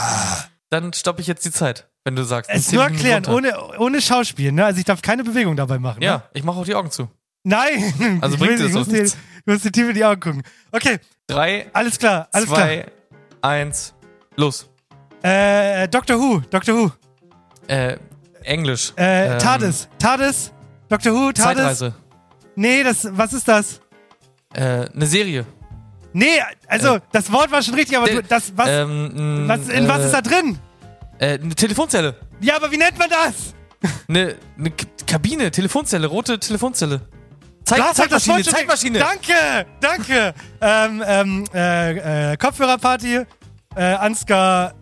Dann stoppe ich jetzt die Zeit, wenn du sagst. Es zehn nur Minuten erklären, runter. ohne, ohne Schauspiel, ne? Also ich darf keine Bewegung dabei machen. Ja, Ne? ich mache auch die Augen zu. Nein! Also ich bringt will, es ich muss doch dir, nichts. du musst dir tief in die Augen gucken. Okay, Drei, alles klar, alles zwei, eins, los. klar. Äh, Doctor Who, Doctor Who. Äh, Englisch. Äh, Ähm, TARDIS, TARDIS, Doctor Who, TARDIS. Zeitreise. Nee, das, was ist das? Äh, eine Serie. Nee, also Äh, das Wort war schon richtig, aber äh, du, das, was, Ähm, was, in was ist da drin? Äh, eine Telefonzelle. Ja, aber wie nennt man das? Eine, eine K- Kabine, Telefonzelle, rote Telefonzelle. Zeit, Du hast halt das Zeitmaschine, Wort schon- Zeitmaschine. Danke, danke. ähm, ähm, äh, äh, Kopfhörerparty, äh, Ansgar,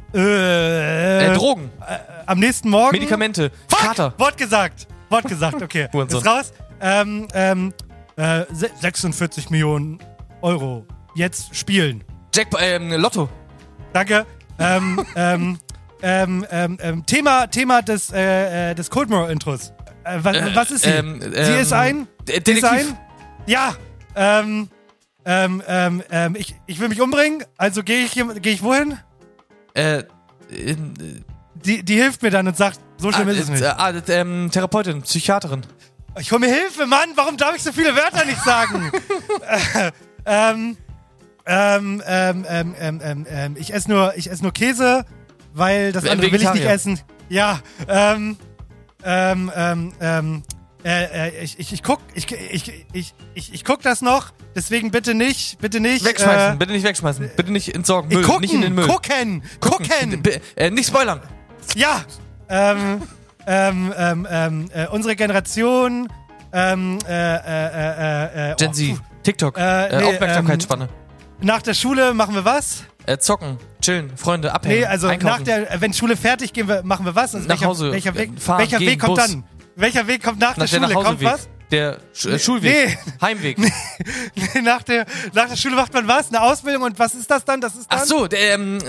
äh, Äh, Drogen, äh, am nächsten Morgen. Medikamente, Fuck! Kater. Wort gesagt. Wort gesagt, okay. Hurensohn. Ist raus. Ähm, ähm, äh, se- sechsundvierzig Millionen Euro. Jetzt spielen. Jack, ähm, Lotto. Danke. Ähm, ähm, ähm, ähm, ähm, Thema, Thema des, äh, äh, des Coldmore-Intros. Äh, was, Äh, was ist sie? ähm, sie ähm, ist ein? D- Sie ist Detektiv. ein? Ja. Ähm, ähm, ähm, ähm, ich, ich will mich umbringen, also gehe ich, hier- geh ich wohin? Äh, in, äh, Die, die hilft mir dann und sagt, so schlimm ah, ist es äh, nicht. ah, ähm, Therapeutin, Psychiaterin. Ich hol mir Hilfe, Mann, warum darf ich so viele Wörter nicht sagen? äh, ähm, ähm, ähm, ähm, ähm, ähm, ähm, ich esse nur, ich esse nur Käse, weil das Ein andere will ich nicht Vegetarier. essen. Ja, ähm, ähm, ähm, ähm, äh, äh, ich, ich, ich guck, ich, ich, ich, ich, ich guck das noch, deswegen bitte nicht, bitte nicht. Wegschmeißen, äh, bitte nicht wegschmeißen. Bitte nicht entsorgen. Müll, gucken, nicht in den Müll. gucken, gucken. B- äh, nicht spoilern. Ja, ähm, ähm, ähm, ähm, äh, unsere Generation, ähm, äh, äh, äh, äh, Gen oh, Z, puh. TikTok, Äh, äh, nee, Aufmerksamkeitsspanne. Nach der Schule machen wir was? Äh, zocken, chillen, Freunde, abhängen, Nee, also einkaufen. nach der, wenn Schule fertig gehen wir, machen wir was? Also Nach welcher, Hause, welcher Weg, äh, fahren, welcher gehen, Weg kommt Bus. dann? Welcher Weg kommt nach, nach der Schule? Kommt Nachhauseweg. was? Der Sch äh, Schulweg. Heimweg. Nee, nach der, nach der Schule macht man was? Eine Ausbildung und was ist das dann? Das ist dann? Ach so, der, ähm,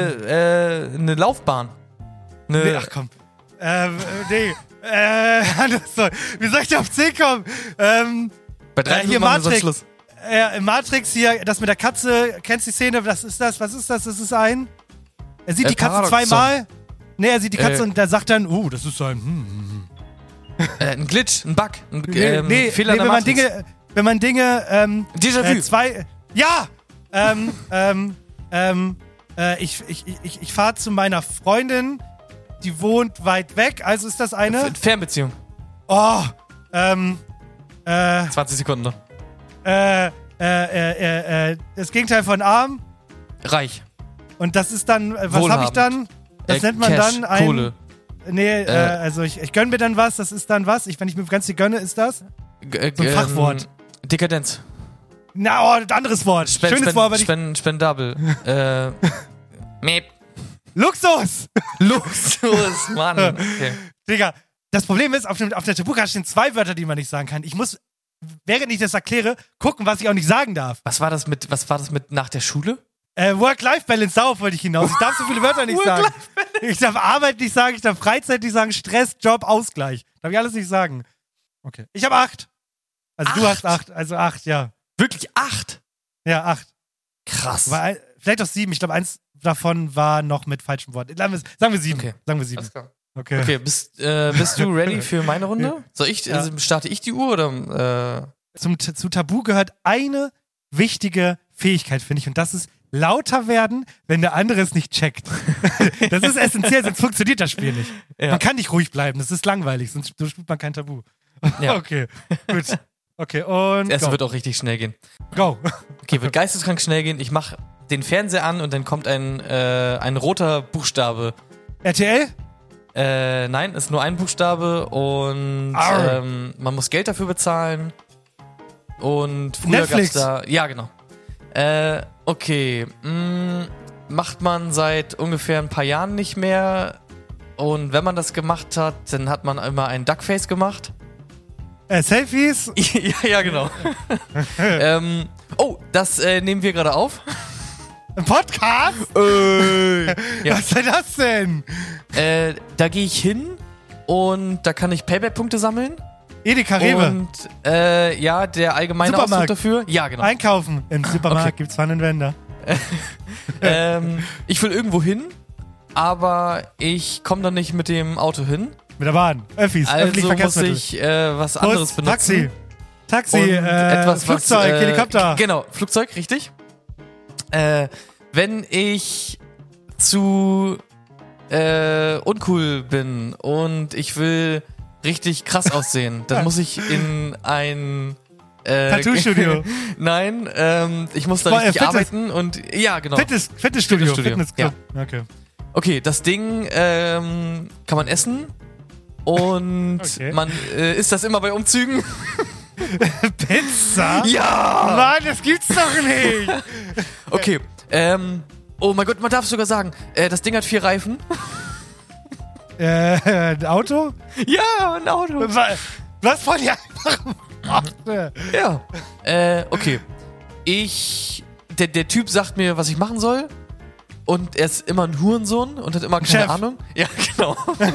eine äh, ne Laufbahn. Ne, Nee, ach komm. Ähm, äh, nee. Äh, Anderson. Wie soll ich da auf C kommen? Ähm, bei drei äh, hier Minuten machen wir sonst Matrix. Schluss. äh, Matrix hier, das mit der Katze, kennst du die Szene? Was ist das? Was ist das? Das ist ein. Er sieht Äh, die Katze Paradoxon. zweimal. Nee, er sieht die Katze Äh. und der sagt dann, oh, das ist ein. Hm. Äh, ein Glitch, ein Bug, ein Nee, ähm, nee, Fehler nee in wenn der man Matrix. Dinge, wenn man Dinge, ähm, Déjà-vu. äh, zwei, ja, ähm, ähm, ähm, äh, ich, ich, ich, ich fahre zu meiner Freundin, die wohnt weit weg, also ist das eine, F- Fernbeziehung. oh, ähm, äh, zwanzig Sekunden noch. äh, äh, äh, äh, äh, das Gegenteil von arm Reich. und das ist dann, äh, was habe ich Wohlhabend. dann? Das Äh, nennt man Cash, dann ein, Kohle. nee, äh, Äh. also ich, ich gönn mir dann was, das ist dann was, ich, wenn ich mir ganz viel gönne, ist das? G äh, So ein ähm, Fachwort. Dekadenz. Na, oh, ein anderes Wort, Spend, schönes spend, Wort, aber nicht, spend, spendabel. äh, Meep. Luxus! Luxus, Mann. Okay. Digga, das Problem ist, auf, dem, auf der Tabukarte stehen zwei Wörter, die man nicht sagen kann. Ich muss, während ich das erkläre, gucken, was ich auch nicht sagen darf. Was war das mit, was war das mit nach der Schule? Äh, Work-Life-Balance, darauf wollte ich hinaus. Ich darf so viele Wörter nicht sagen. Ich darf Arbeit nicht sagen, ich darf Freizeit nicht sagen, Stress, Job, Ausgleich. Darf ich alles nicht sagen. Okay. Ich habe acht. Also du Acht? hast acht, also acht, ja. Wirklich acht? Ja, acht. Krass. War, ein- vielleicht auch sieben. Ich glaube, eins davon war noch mit falschem Wort. Sagen wir, sagen wir sieben. Okay. Sagen wir sieben. Alles klar. Okay. Okay, bist, äh, bist du ready für meine Runde? Soll ich, Ja. also starte ich die Uhr oder? Zum, zu Tabu gehört eine wichtige Fähigkeit, finde ich, und das ist lauter werden, wenn der andere es nicht checkt. Das ist essentiell, sonst funktioniert das Spiel nicht. Ja. Man kann nicht ruhig bleiben, das ist langweilig, sonst so spielt man kein Tabu. Ja. Okay, gut. Okay, und Es go. wird auch richtig schnell gehen. go. Okay, wird geisteskrank schnell gehen. Ich mache den Fernseher an und dann kommt ein, äh, ein roter Buchstabe. R T L? Äh, nein, ist nur ein Buchstabe und Arr. ähm, man muss Geld dafür bezahlen. Und früher Netflix. gab's da. Ja, genau. Äh, okay. Mh, macht man seit ungefähr ein paar Jahren nicht mehr. Und wenn man das gemacht hat, dann hat man immer ein Duckface gemacht. Äh, Selfies? ja, ja, genau. ähm, oh, das äh, nehmen wir gerade auf. Ein Podcast? Äh, ja. Was ist denn das denn? Äh, da gehe ich hin und da kann ich Payback-Punkte sammeln. Edeka Rewe. Und äh, ja, der allgemeine Supermarkt. Ausdruck dafür. Ja, genau. Einkaufen. Im Supermarkt Okay. gibt's Pfannenwender. ähm, ich will irgendwo hin, aber ich komme dann nicht mit dem Auto hin. Mit der Bahn. Öffis. Also öffentliche muss Verkehrsmittel. ich äh, was anderes Bus, benutzen. Taxi. Taxi, Und äh, etwas, Flugzeug, was, äh, Helikopter. Genau, Flugzeug, richtig. Äh, wenn ich zu äh, uncool bin und ich will richtig krass aussehen, dann muss ich in ein äh, Tattoo-Studio. Nein, ähm, ich muss da Boah, äh, richtig Fitness- arbeiten und ja, genau. Fitness, Fitnessstudio. Fitnessstudio, Fitnessclub. Okay. Okay, das Ding ähm, kann man essen und Okay. man äh, isst das immer bei Umzügen. Pizza? Ja! Mann, das gibt's doch nicht. Okay, ähm, oh mein Gott, man darf sogar sagen, äh, das Ding hat vier Reifen. äh, ein Auto? Ja, ein Auto. Wa- Was von die einfachen Worte? Ja. Äh, okay. Ich, der, der Typ sagt mir, was ich machen soll. Und er ist immer ein Hurensohn und hat immer keine Chef. Ahnung. Ja, genau.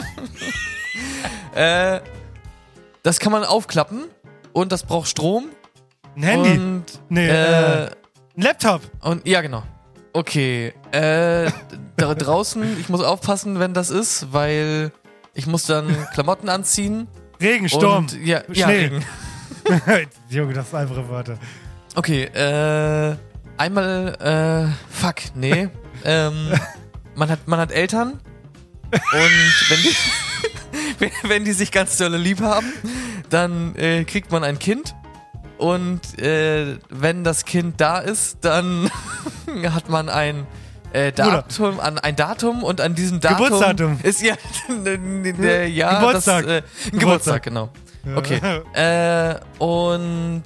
äh, das kann man aufklappen und das braucht Strom. Ein Handy? Und, Nee, äh, äh, ein Laptop? und ja, genau. Okay. Äh, da draußen, ich muss aufpassen, wenn das ist, weil ich muss dann Klamotten anziehen. Regen, Sturm, Und, ja, ja, Schnee. Regen. Junge, das sind einfache Worte. Okay, äh, einmal, äh, fuck, nee. ähm, man hat, man hat Eltern und wenn die, wenn, wenn die sich ganz dolle lieb haben, dann äh, kriegt man ein Kind und äh, wenn das Kind da ist, dann hat man ein äh, Datum, an, ein Datum und an diesem Datum Geburtsdatum. ist ja, äh, ja Geburtstag. Das, äh, ein Geburtstag, genau. Okay. Äh, und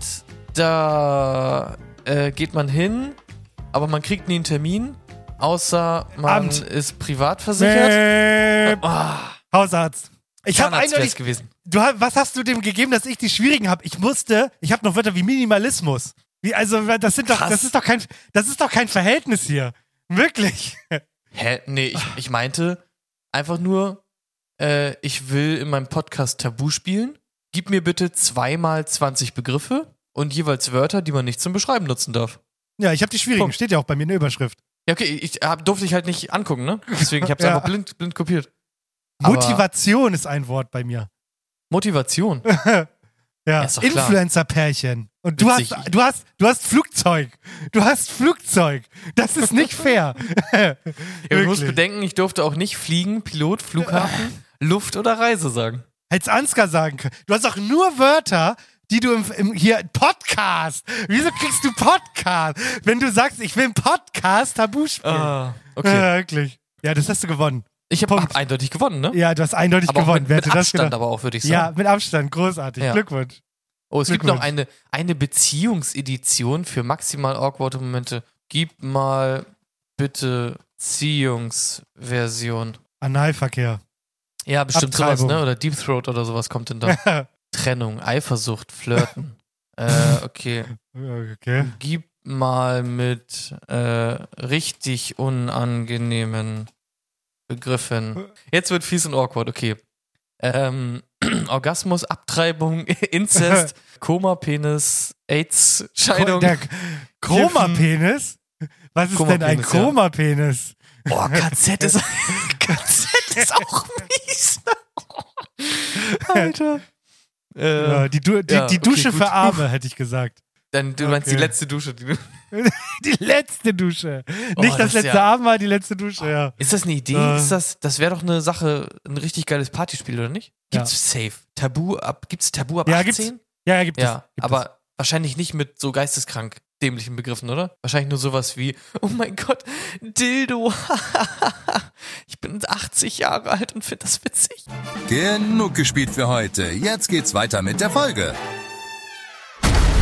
da äh, geht man hin, aber man kriegt nie einen Termin, außer man Amt. ist privat versichert. Äh, Ah, Hausarzt. Ich habe Zahnarzt wär's eindeutig. gewesen. Du, ha- was hast du dem gegeben, dass ich die schwierigen habe? Ich musste. Ich habe noch Wörter wie Minimalismus. Wie, also das sind doch. Krass. Das ist doch kein. Das ist doch kein Verhältnis hier. Wirklich. Hä? Nee, ich, ich meinte einfach nur, äh, ich will in meinem Podcast Tabu spielen. Gib mir bitte zweimal zwanzig Begriffe und jeweils Wörter, die man nicht zum Beschreiben nutzen darf. Ja, ich habe die schwierigen. Punkt. Steht ja auch bei mir in der Überschrift. Ja, okay, ich hab, durfte ich halt nicht angucken, ne? Deswegen, ich hab's Ja. einfach blind, blind kopiert. Aber Motivation ist ein Wort bei mir. Motivation. Ja, ist doch klar. Influencer-Pärchen. Und du Witzig. hast, du hast, du hast Flugzeug. Du hast Flugzeug. Das ist nicht fair. Ja, du musst Wirklich. bedenken, ich durfte auch nicht fliegen, Pilot, Flughafen, Luft oder Reise sagen. Hättest Ansgar sagen können. Du hast auch nur Wörter, die du im, im hier Podcast. Wieso kriegst du Podcast? Wenn du sagst, ich will einen Podcast Tabu spielen. Ah, Ja, okay. wirklich. Ja, das hast du gewonnen. Ich habe Punkt. eindeutig gewonnen, ne? Ja, du hast eindeutig aber auch gewonnen. mit, Wer mit hätte das Abstand gedacht? aber auch, würde ich sagen. Ja, mit Abstand. Großartig. Ja. Glückwunsch. Oh, es gibt noch Glückwunsch. eine, eine Beziehungsedition für maximal awkwarde Momente. Gib mal bitte Beziehungsversion. Analverkehr. Ja, bestimmt sowas, Abtreibung. ne? Oder Deep Throat oder sowas kommt denn da. Trennung, Eifersucht, Flirten. äh, okay. Okay. Gib mal mit äh, richtig unangenehmen Begriffen. Jetzt wird fies und awkward, okay. Ähm, Orgasmus, Abtreibung, Inzest, Koma, Penis, AIDS, Scheidung. Der Chroma-Penis? Was ist denn ein Chroma-Penis, ja. Chroma-Penis? Oh, K Z ist, K Z ist auch mies. Alter. Äh, Ja, die, du die, ja, die okay, Dusche gut. für Arme, hätte ich gesagt. Dann, du meinst die Okay. letzte Dusche. Die du Die letzte Dusche. Oh, Nicht das das ist letzte ja- Abendmahl, die letzte Dusche, ja. Ist das eine Idee? Äh. Ist das, das wäre doch eine Sache, ein richtig geiles Partyspiel, oder nicht? Gibt's safe. Tabu ab, gibt's Tabu ab Ja, achtzehn? gibt's. Ja, ja, gibt es. Ja, Gibt aber wahrscheinlich nicht mit so geisteskrank dämlichen Begriffen, oder? Wahrscheinlich nur sowas wie, oh mein Gott, Dildo. Ich bin achtzig Jahre alt und finde das witzig. Genug gespielt für heute. Jetzt geht's weiter mit der Folge.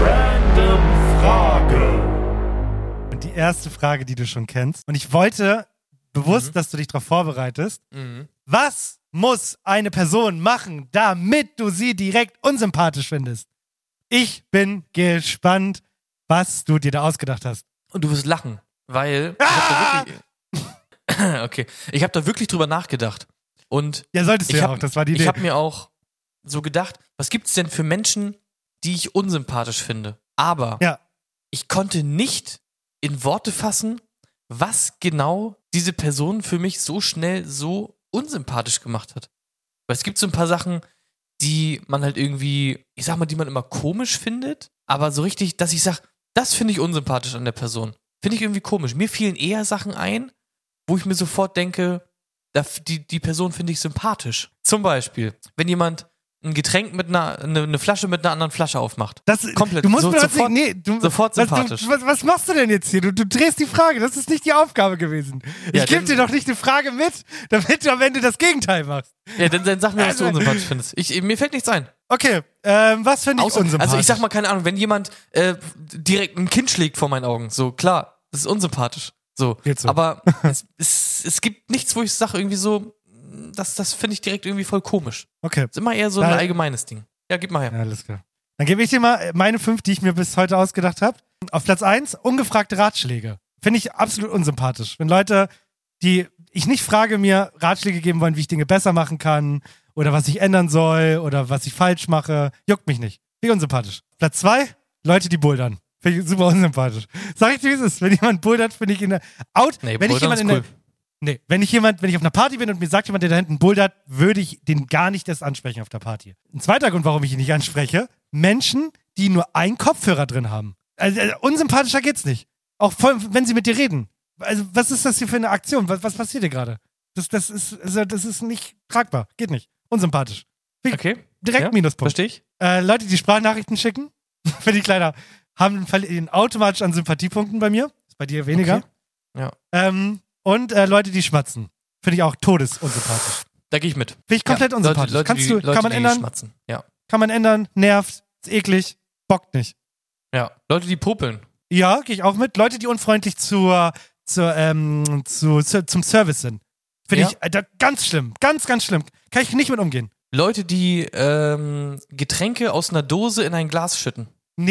Random Frage. Und die erste Frage, die du schon kennst. Und ich wollte bewusst, Mhm. dass du dich darauf vorbereitest. Mhm. Was muss eine Person machen, damit du sie direkt unsympathisch findest? Ich bin gespannt, was du dir da ausgedacht hast. Und du wirst lachen, weil Ah! ich hab da wirklich, okay, ich habe da wirklich drüber nachgedacht. Und Ja, solltest du ich ja hab, auch, das war die Idee. ich habe mir auch so gedacht, was gibt's denn für Menschen, die ich unsympathisch finde? Aber Ja. ich konnte nicht in Worte fassen, was genau diese Person für mich so schnell so unsympathisch gemacht hat. Weil es gibt so ein paar Sachen, die man halt irgendwie, ich sag mal, die man immer komisch findet, aber so richtig, dass ich sag, das finde ich unsympathisch an der Person. Finde ich irgendwie komisch. Mir fielen eher Sachen ein, wo ich mir sofort denke, da- die, die Person finde ich sympathisch. Zum Beispiel, wenn jemand ein Getränk mit einer, eine, eine Flasche mit einer anderen Flasche aufmacht. Das, Komplett. Du musst So- mir das sofort- nicht, nee, du, sofort was, sympathisch. Du, was, was machst du denn jetzt hier? Du, du drehst die Frage, das ist nicht die Aufgabe gewesen. Ich Ja, gebe dann- dir doch nicht eine Frage mit, damit du am Ende das Gegenteil machst. Ja, dann, dann sag mir, was du Also- unsympathisch findest. Ich, mir fällt nichts ein. Okay, ähm, was finde ich Außer, unsympathisch? also ich sag mal, keine Ahnung, wenn jemand äh, direkt ein Kind schlägt vor meinen Augen, so klar, das ist unsympathisch. So. Geht so. Aber es, es, es gibt nichts, wo ich sage, irgendwie so, das, das finde ich direkt irgendwie voll komisch. Okay, Ist immer eher so ein Da- allgemeines Ding. Ja, gib mal her. ja, alles klar. Dann gebe ich dir mal meine fünf, die ich mir bis heute ausgedacht habe. Auf Platz eins, ungefragte Ratschläge. Finde ich absolut unsympathisch. Wenn Leute, die ich nicht frage, mir Ratschläge geben wollen, wie ich Dinge besser machen kann oder was ich ändern soll oder was ich falsch mache, juckt mich nicht. Finde ich unsympathisch. Platz zwei, Leute, die bouldern. Finde ich super unsympathisch. Sag ich dir, wie es ist. Wenn jemand bouldert, finde ich in der Out. Nee, wenn ich Bouldern jemand in ist cool. der, Nee, wenn ich jemand, wenn ich auf einer Party bin und mir sagt jemand, der da hinten bouldert, würde ich den gar nicht erst ansprechen auf der Party. Ein zweiter Grund, warum ich ihn nicht anspreche, Menschen, die nur einen Kopfhörer drin haben. Also, äh, unsympathischer geht's nicht. Auch voll, wenn sie mit dir reden. Also, was ist das hier für eine Aktion? Was, was passiert hier gerade? Das, das ist, also, das ist nicht tragbar. Geht nicht. Unsympathisch. Okay. Direkt Ja, Minuspunkt. Verstehe ich. Äh, Leute, die Sprachnachrichten schicken, finde ich leider, haben verlieren automatisch an Sympathiepunkten bei mir. Ist bei dir weniger. Okay. Ja. Ähm, und äh, Leute, die schmatzen. Finde ich auch todesunsympathisch. Da gehe ich mit. Finde ich komplett ja. unsympathisch. Leute, Leute, Kannst die, du, Leute, kann man die ändern? schmatzen. Ja. Kann man ändern, nervt, ist eklig, bockt nicht. Ja. Leute, die popeln. Ja, gehe ich auch mit. Leute, die unfreundlich zur, zur, ähm, zu, zu, zum Service sind. Finde Ja. ich Alter, ganz schlimm. Ganz, ganz schlimm. Kann ich nicht mit umgehen. Leute, die ähm, Getränke aus einer Dose in ein Glas schütten.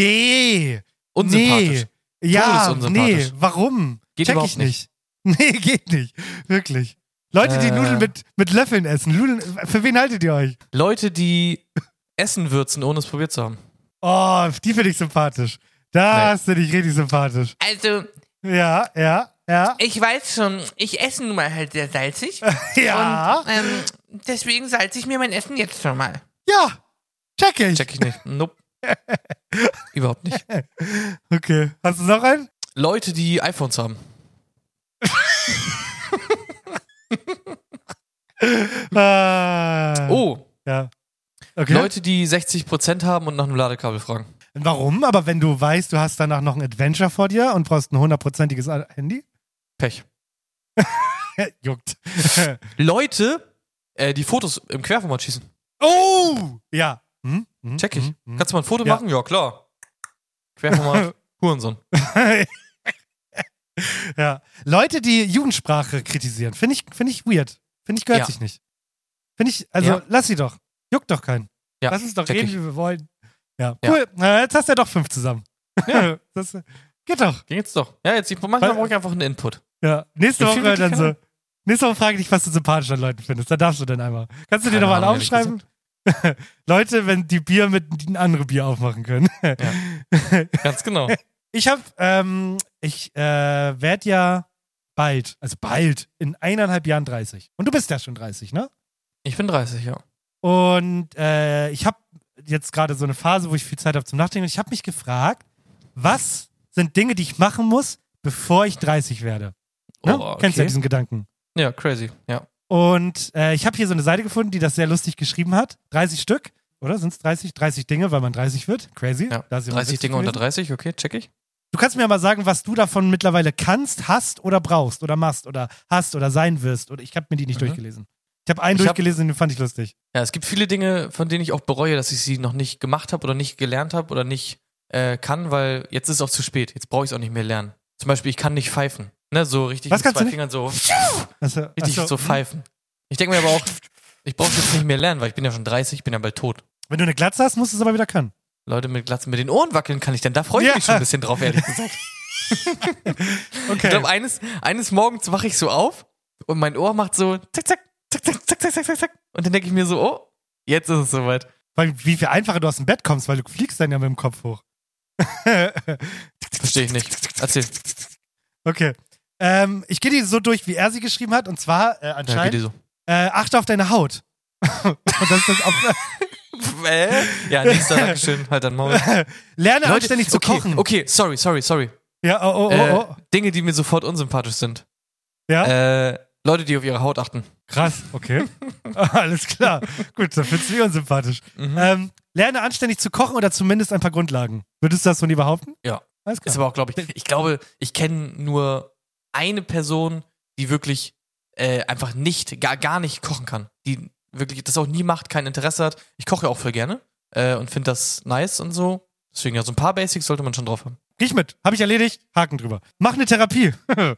Nee. Unsympathisch. Nee. Ja, Todesunsympathisch. nee. Warum? Geht Check überhaupt ich nicht. Nee, geht nicht. Wirklich. Leute, die Äh. Nudeln mit, mit Löffeln essen. Nudeln, für wen haltet ihr euch? Leute, die Essen würzen, ohne es probiert zu haben. Oh, die finde ich sympathisch. Das finde ich richtig sympathisch. Also, Ja, ja, ja. ich weiß schon, ich esse nun mal halt sehr salzig. Ja, Und ähm, deswegen salze ich mir mein Essen jetzt schon mal. ja. Check ich. Check ich nicht. Nope. Überhaupt nicht. Okay. Hast du noch einen? Leute, die iPhones haben. Ah, Oh, ja. Okay. Leute, die sechzig Prozent haben und nach einem Ladekabel fragen. Warum? Aber wenn du weißt, du hast danach noch ein Adventure vor dir und brauchst ein hundertprozentiges Handy? Pech. Juckt. Leute, äh, die Fotos im Querformat schießen. Oh! Ja. Hm? Hm? Check ich. Hm? Hm? Kannst du mal ein Foto Ja. machen? Ja, klar. Querformat, Hurensohn. Ja. Leute, die Jugendsprache kritisieren, finde ich, find ich weird. Finde ich, gehört Ja. sich nicht. Finde ich, also Ja. lass sie doch. Juckt doch keinen. Ja, Lass uns doch check reden, ich. wie wir wollen. Ja, Ja. cool. Na, jetzt hast du ja doch fünf zusammen. Ja. das geht doch. Ging jetzt doch. Ja, jetzt manchmal Weil- brauche ich einfach einen Input. Ja. Nächste Ich Woche fühl wirklich dann so. keine- Nächste Woche frage ich dich, was du sympathisch an Leuten findest. Da darfst du dann einmal. Kannst du dir Keine nochmal Ahnung, ehrlich aufschreiben? Leute, wenn die Bier mit ein andere Bier aufmachen können. Ganz genau. Ich hab, ähm, ich äh, werd ja bald, also bald, in eineinhalb Jahren dreißig. Und du bist ja schon dreißig, ne? Ich bin dreißig, ja. Und äh, ich habe jetzt gerade so eine Phase, wo ich viel Zeit habe zum Nachdenken. Und ich habe mich gefragt, was sind Dinge, die ich machen muss, bevor ich dreißig werde? Ne? Oh, okay. Kennst du ja diesen Gedanken? Ja, crazy. Ja. Und äh, ich habe hier so eine Seite gefunden, die das sehr lustig geschrieben hat. dreißig Stück, oder? Sind es dreißig? dreißig Dinge, weil man dreißig wird. Crazy. ja. Da ist jemand dreißig witzig Dinge unter gewesen. dreißig, okay, check ich. Du kannst mir aber sagen, was du davon mittlerweile kannst, hast oder brauchst oder machst oder hast oder sein wirst. Oder ich habe mir die nicht Mhm. durchgelesen. Ich habe einen Ich hab- durchgelesen, den fand ich lustig. Ja, es gibt viele Dinge, von denen ich auch bereue, dass ich sie noch nicht gemacht habe oder nicht gelernt habe oder nicht äh, kann, weil jetzt ist es auch zu spät. Jetzt brauche ich es auch nicht mehr lernen. Zum Beispiel, ich kann nicht pfeifen. Ne, so richtig Was mit kannst zwei du Fingern so Also, richtig achso, so pfeifen. Ich denke mir aber auch, ich brauche jetzt nicht mehr lernen, weil ich bin ja schon dreißig, ich bin ja bald tot. Wenn du eine Glatze hast, musst du es aber wieder können. Leute mit Glatzen mit den Ohren wackeln kann ich denn? Da freue ich Ja. mich schon ein bisschen drauf, ehrlich gesagt. Okay. Ich glaube, eines, eines Morgens wache ich so auf und mein Ohr macht so zack, zack, zack, zack, zack, zack, zack, zack, zack. Und dann denke ich mir so, oh, jetzt ist es soweit. Weil, wie viel einfacher du aus dem Bett kommst, weil du fliegst dann ja mit dem Kopf hoch. Verstehe ich nicht. Erzähl. Okay. Ähm, ich gehe die so durch, wie er sie geschrieben hat. Und zwar äh, Ja, geht anscheinend, dir so. äh, achte auf deine Haut. Und das ist das auch, Äh? Ja, nächster, Dankeschön. Halt dein Maul. lerne anständig zu okay, kochen. Okay, sorry, sorry, sorry. Ja, oh, oh, oh, Äh, oh. Dinge, die mir sofort unsympathisch sind. Ja, Äh, Leute, die auf ihre Haut achten. krass, okay. Alles klar. Gut, dann findest du mich unsympathisch. Mhm. Ähm, lerne anständig zu kochen oder zumindest ein paar Grundlagen. Würdest du das von dir behaupten? Ja. Alles klar. Ist aber auch, glaube ich, ich glaube, ich kenne nur eine Person, die wirklich äh, einfach nicht, gar, gar nicht kochen kann. Die wirklich das auch nie macht, kein Interesse hat. Ich koche ja auch voll gerne äh, und finde das nice und so. Deswegen ja, so ein paar Basics sollte man schon drauf haben. Geh ich mit. Habe ich erledigt. Haken drüber. Mach eine Therapie.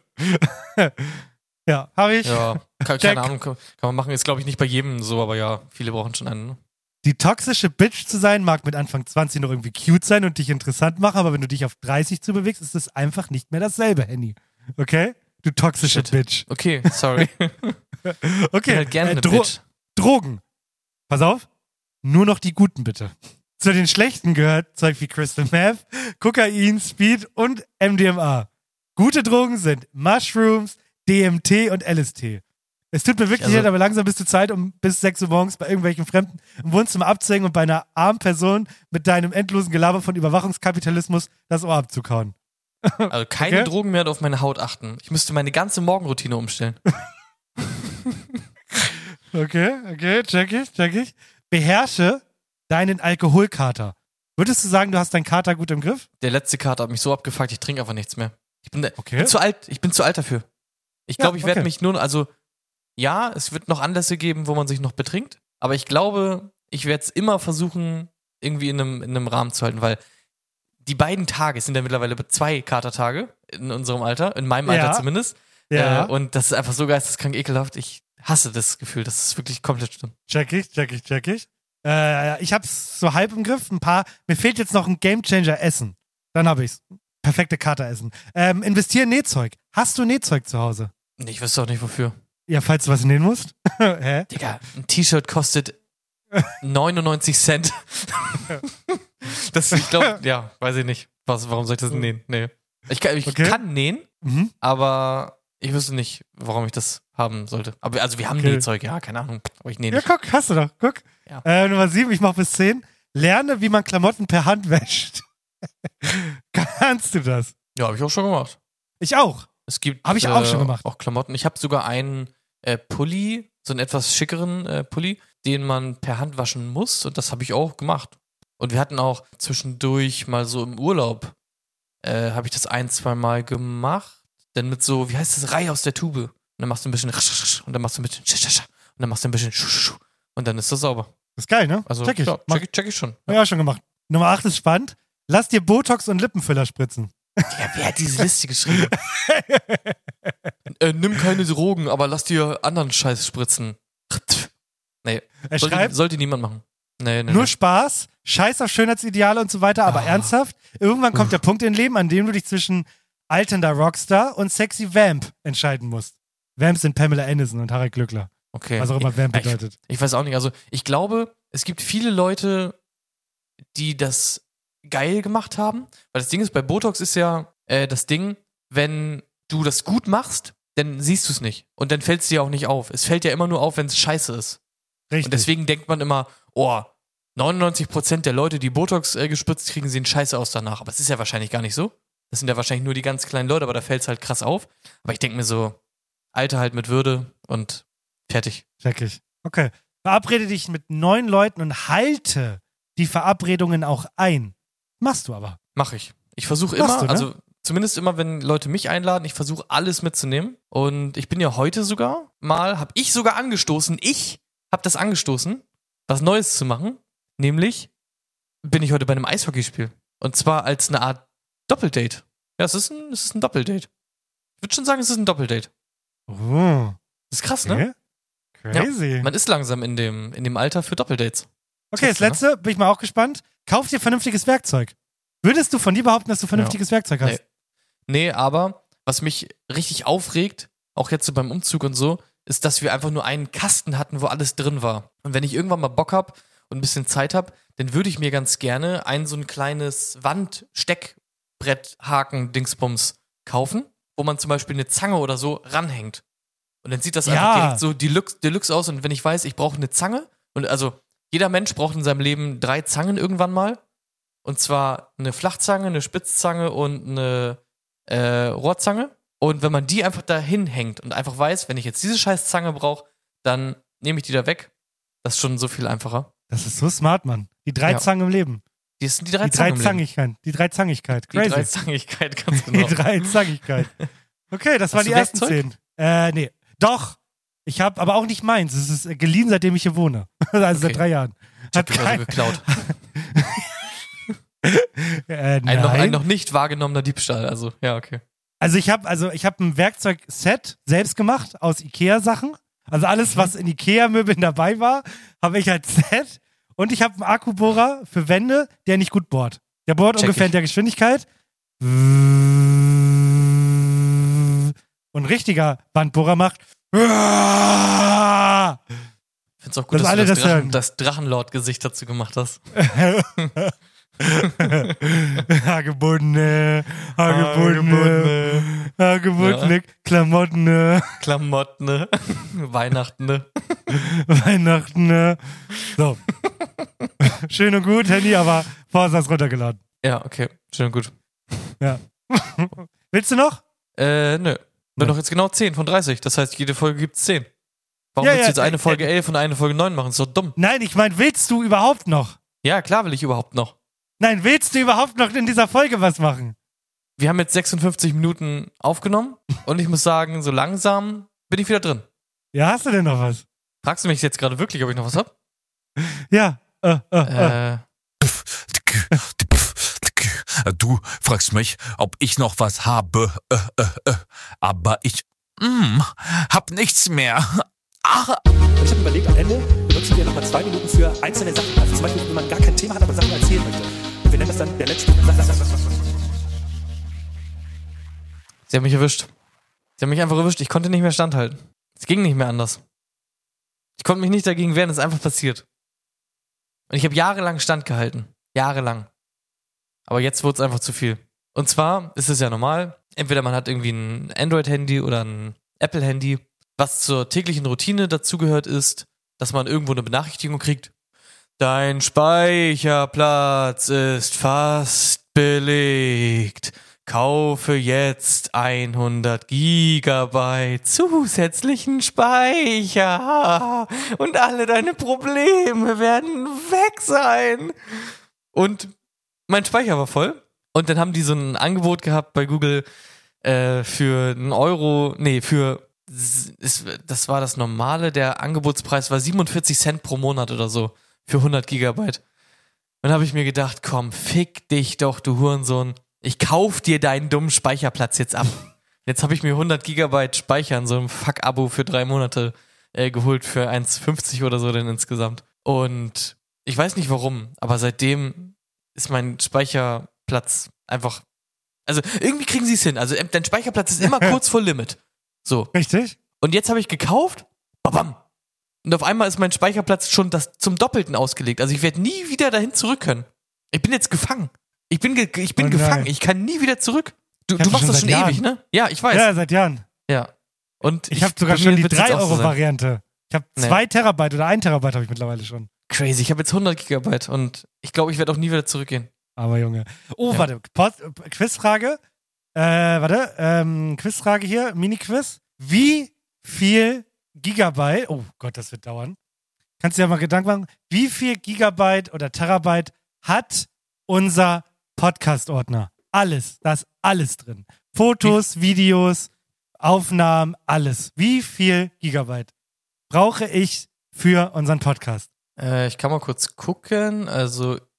Ja, habe ich. Ja, ke- Check. keine Ahnung, kann, kann man machen. Ist, glaube ich, nicht bei jedem so, aber ja, viele brauchen schon einen. Ne? Die toxische Bitch zu sein mag mit Anfang zwanzig noch irgendwie cute sein und dich interessant machen, aber wenn du dich auf dreißig zu bewegst, ist es einfach nicht mehr dasselbe, Henny. Okay? Du toxische Shit. Bitch. Okay, sorry. Ich Okay. bin halt gerne äh, eine Dro- Bitch. Drogen. Pass auf. Nur noch die guten, bitte. Zu den schlechten gehört Zeug wie Crystal Meth, Kokain, Speed und M D M A. Gute Drogen sind Mushrooms, D M T und L S T. Es tut mir wirklich Also- leid, aber langsam bist du Zeit, um bis sechs Uhr morgens bei irgendwelchen Fremden im Wohnzimmer abzuhängen und bei einer armen Person mit deinem endlosen Gelaber von Überwachungskapitalismus das Ohr abzukauen. Also keine Okay. Drogen mehr auf meine Haut achten. Ich müsste meine ganze Morgenroutine umstellen. Okay, okay, check ich, check ich. Beherrsche deinen Alkoholkater. Würdest du sagen, du hast deinen Kater gut im Griff? Der letzte Kater hat mich so abgefuckt, ich trinke einfach nichts mehr. Ich bin, Okay. bin zu alt, ich bin zu alt dafür. Ich Ja, glaube, ich werde okay. mich nur, also ja, es wird noch Anlässe geben, wo man sich noch betrinkt, aber ich glaube, ich werde es immer versuchen, irgendwie in einem, in einem Rahmen zu halten, weil die beiden Tage, es sind ja mittlerweile zwei Katertage in unserem Alter, in meinem Alter Ja. zumindest. Ja, Äh, und das ist einfach so geisteskrank ekelhaft. Ich hasse das Gefühl, das ist wirklich komplett schlimm. check ich, check ich, check ich. Äh, ich hab's so halb im Griff, ein paar. Mir fehlt jetzt noch ein Gamechanger Essen. Dann hab ich's. Perfekte Kater essen. Ähm, investier in Nähzeug. Hast du Nähzeug zu Hause? Nee, ich wüsste auch nicht wofür. Ja, falls du was nähen musst. Hä? Digga, ein T-Shirt kostet neunundneunzig Cent. Das, ich glaube, ja, weiß ich nicht. Was, warum soll ich das nähen? Nee. Ich, kann, ich Okay. kann nähen, Mhm. aber ich wüsste nicht, warum ich das haben sollte. Aber also wir haben Okay. Nähzeug, ja, keine Ahnung. Aber ich nähe Ja, nicht. guck, hast du doch. Guck. Ja. Äh, Nummer sieben, ich mach bis zehn. Lerne, wie man Klamotten per Hand wäscht. Kannst du das? Ja, habe ich auch schon gemacht. Ich auch. Es gibt Hab ich auch schon gemacht. Auch Klamotten. Ich habe sogar einen äh, Pulli, so einen etwas schickeren äh, Pulli, den man per Hand waschen muss. Und das habe ich auch gemacht. Und wir hatten auch zwischendurch mal so im Urlaub, äh, habe ich das ein, zwei Mal gemacht. Dann mit so, wie heißt das, Reihe aus der Tube. Und dann machst du ein bisschen und dann machst du ein bisschen und dann machst du ein bisschen und dann ist das sauber. Das ist geil, ne? Also check ich. Ja, Mach- check, ich check ich schon. Hab ich auch schon gemacht. Nummer acht ist spannend. Lass dir Botox und Lippenfüller spritzen. Ja, wer hat diese Liste geschrieben? äh, nimm keine Drogen, aber lass dir anderen Scheiß spritzen. Nee, Er sollte, schreibt, sollte niemand machen. Nee, nee, nur nee. Spaß, Scheiß auf Schönheitsideale und so weiter, aber Ah. ernsthaft, irgendwann kommt der Punkt im Leben, an dem du dich zwischen alternder Rockstar und sexy Vamp entscheiden musst. Vamps sind Pamela Anderson und Harald Glückler. Okay. Was auch immer Vamp Ich- bedeutet. Ich weiß auch nicht. Also, ich glaube, es gibt viele Leute, die das geil gemacht haben. Weil das Ding ist, bei Botox ist ja äh, das Ding, wenn du das gut machst, dann siehst du es nicht. Und dann fällt es dir auch nicht auf. Es fällt ja immer nur auf, wenn es scheiße ist. Richtig. Und deswegen denkt man immer, oh, neunundneunzig Prozent der Leute, die Botox äh, gespritzt kriegen, sehen scheiße aus danach. Aber es ist ja wahrscheinlich gar nicht so. Das sind ja wahrscheinlich nur die ganz kleinen Leute, aber da fällt es halt krass auf. Aber ich denke mir so, Alter halt mit Würde und fertig. Check ich. Okay. Verabrede dich mit neun Leuten und halte die Verabredungen auch ein. Machst du aber. Mach ich. Ich versuche Machst immer, du, ne? also zumindest immer, wenn Leute mich einladen, ich versuche alles mitzunehmen. Und ich bin ja heute sogar mal, habe ich sogar angestoßen, ich habe das angestoßen, was Neues zu machen. Nämlich bin ich heute bei einem Eishockeyspiel. Und zwar als eine Art Doppeldate. Ja, es ist ein, es ist ein Doppeldate. Ich würde schon sagen, es ist ein Doppeldate. Oh. Das ist krass, Okay. ne? Crazy. Ja, man ist langsam in dem, in dem Alter für Doppeldates. Okay, das Krass, ne? letzte, bin ich mal auch gespannt. Kauf dir vernünftiges Werkzeug. Würdest du von dir behaupten, dass du vernünftiges Werkzeug hast? Nee. nee, aber was mich richtig aufregt, auch jetzt so beim Umzug und so, ist, dass wir einfach nur einen Kasten hatten, wo alles drin war. Und wenn ich irgendwann mal Bock hab und ein bisschen Zeit hab, dann würde ich mir ganz gerne ein so ein kleines Wand-Steckbrett-Haken-Dingsbums kaufen, wo man zum Beispiel eine Zange oder so ranhängt. Und dann sieht das Ja. einfach direkt so Deluxe, Deluxe aus. Und wenn ich weiß, ich brauche eine Zange, und also jeder Mensch braucht in seinem Leben drei Zangen irgendwann mal. Und zwar eine Flachzange, eine Spitzzange und eine äh, Rohrzange. Und wenn man die einfach dahin hängt und einfach weiß, wenn ich jetzt diese scheiß Zange brauche, dann nehme ich die da weg. Das ist schon so viel einfacher. Das ist so smart, Mann. Die drei Ja. Zangen im Leben. Die sind die drei Die Zangen im Leben. Dreizangigkeit. Die Dreizangigkeit. Die Crazy. Dreizangigkeit, ganz genau. Die Dreizangigkeit. Okay, das Hast waren die du ersten Werkzeug? zehn. Äh, nee. Doch. Ich habe aber auch nicht meins. Es ist äh, geliehen, seitdem ich hier wohne. Also Okay. seit drei Jahren. Ich hab Hat die mal so kein- geklaut. Äh, Ein noch, nein. ein noch nicht wahrgenommener Diebstahl, also, ja, okay. Also ich habe also ich habe ein Werkzeugset selbst gemacht aus Ikea-Sachen. Also alles, was in Ikea-Möbeln dabei war, habe ich als Set. Und ich habe einen Akkubohrer für Wände, der nicht gut bohrt. Der bohrt Check ungefähr ich. in der Geschwindigkeit. Und ein richtiger Wandbohrer macht. Ich find's auch gut, Dass dass, alle du das, das Drachen, hören. das Drachenlord-Gesicht dazu gemacht hast. Hagebundene, Hagebundene, Hagebundene, Klamotten, Klamotten, ne? Weihnachten, ne? Weihnachten. ne? So. Schön und gut, Handy, aber Vorsatz runtergeladen. Ja, okay. Schön und gut. Ja. Willst du noch? Äh, nö. Nur Ja. noch jetzt genau zehn von dreißig. Das heißt, jede Folge gibt's zehn. Warum Ja, willst ja, du jetzt eine äh, Folge äh, elf und eine Folge neun machen? Ist doch dumm. Nein, ich meine, willst du überhaupt noch? Ja, klar will ich überhaupt noch. Nein, willst du überhaupt noch in dieser Folge was machen? Wir haben jetzt sechsundfünfzig Minuten aufgenommen und ich muss sagen, so langsam bin ich wieder drin. Ja, hast du denn noch was? Fragst du mich jetzt gerade wirklich, ob ich noch was hab? Ja. Äh, äh, äh. Äh, Du fragst mich, ob ich noch was habe, äh, äh, äh. aber ich mm, hab nichts mehr. Ah. Und ich habe überlegt, am Ende benutzen wir nochmal zwei Minuten für einzelne Sachen. Also zum Beispiel, wenn man gar kein Thema hat, aber Sachen erzählen möchte. Und wir nennen das dann der letzte. Sie haben mich erwischt. Sie haben mich einfach erwischt. Ich konnte nicht mehr standhalten. Es ging nicht mehr anders. Ich konnte mich nicht dagegen wehren, es ist einfach passiert. Und ich habe jahrelang standgehalten. Jahrelang. Aber jetzt wurde es einfach zu viel. Und zwar ist es ja normal, entweder man hat irgendwie ein Android-Handy oder ein Apple-Handy. Was zur täglichen Routine dazugehört ist, dass man irgendwo eine Benachrichtigung kriegt. Dein Speicherplatz ist fast belegt. Kaufe jetzt hundert Gigabyte zusätzlichen Speicher und alle deine Probleme werden weg sein. Und mein Speicher war voll. Und dann haben die so ein Angebot gehabt bei Google äh, für einen Euro, nee, für, ist, das war das normale, der Angebotspreis war siebenundvierzig Cent pro Monat oder so für hundert Gigabyte. Und dann habe ich mir gedacht, komm, fick dich doch, du Hurensohn. Ich kauf dir deinen dummen Speicherplatz jetzt ab. Jetzt habe ich mir hundert Gigabyte Speicher in so einem Fuck-Abo für drei Monate äh, geholt für eins fünfzig oder so denn insgesamt. Und ich weiß nicht warum, aber seitdem ist mein Speicherplatz einfach, also irgendwie kriegen sie es hin. Also dein Speicherplatz ist immer kurz vor Limit. So. Richtig? Und jetzt habe ich gekauft, babam. Und auf einmal ist mein Speicherplatz schon das zum Doppelten ausgelegt. Also ich werde nie wieder dahin zurück können. Ich bin jetzt gefangen. Ich bin, ge- ich bin Oh nein. gefangen. Ich kann nie wieder zurück. Du, Ich hab du das machst schon das seit schon Jahren. ewig, ne? Ja, ich weiß. Ja, seit Jahren. Ja. Und Ich habe sogar bei schon mir die wird's jetzt drei auch so Euro sein. Variante. Ich habe Nee. zwei Terabyte oder ein Terabyte habe ich mittlerweile schon. Crazy. Ich habe jetzt hundert Gigabyte und ich glaube, ich werde auch nie wieder zurückgehen. Aber Junge. Oh, Ja. warte. Post, äh, Quizfrage. Äh, warte. Ähm, Quizfrage hier. Mini-Quiz. Wie viel Gigabyte, oh Gott, das wird dauern. Kannst du dir mal Gedanken machen, wie viel Gigabyte oder Terabyte hat unser Podcast-Ordner? Alles. Da ist alles drin. Fotos, Videos, Aufnahmen, alles. Wie viel Gigabyte brauche ich für unseren Podcast? Äh, ich kann mal kurz gucken. Also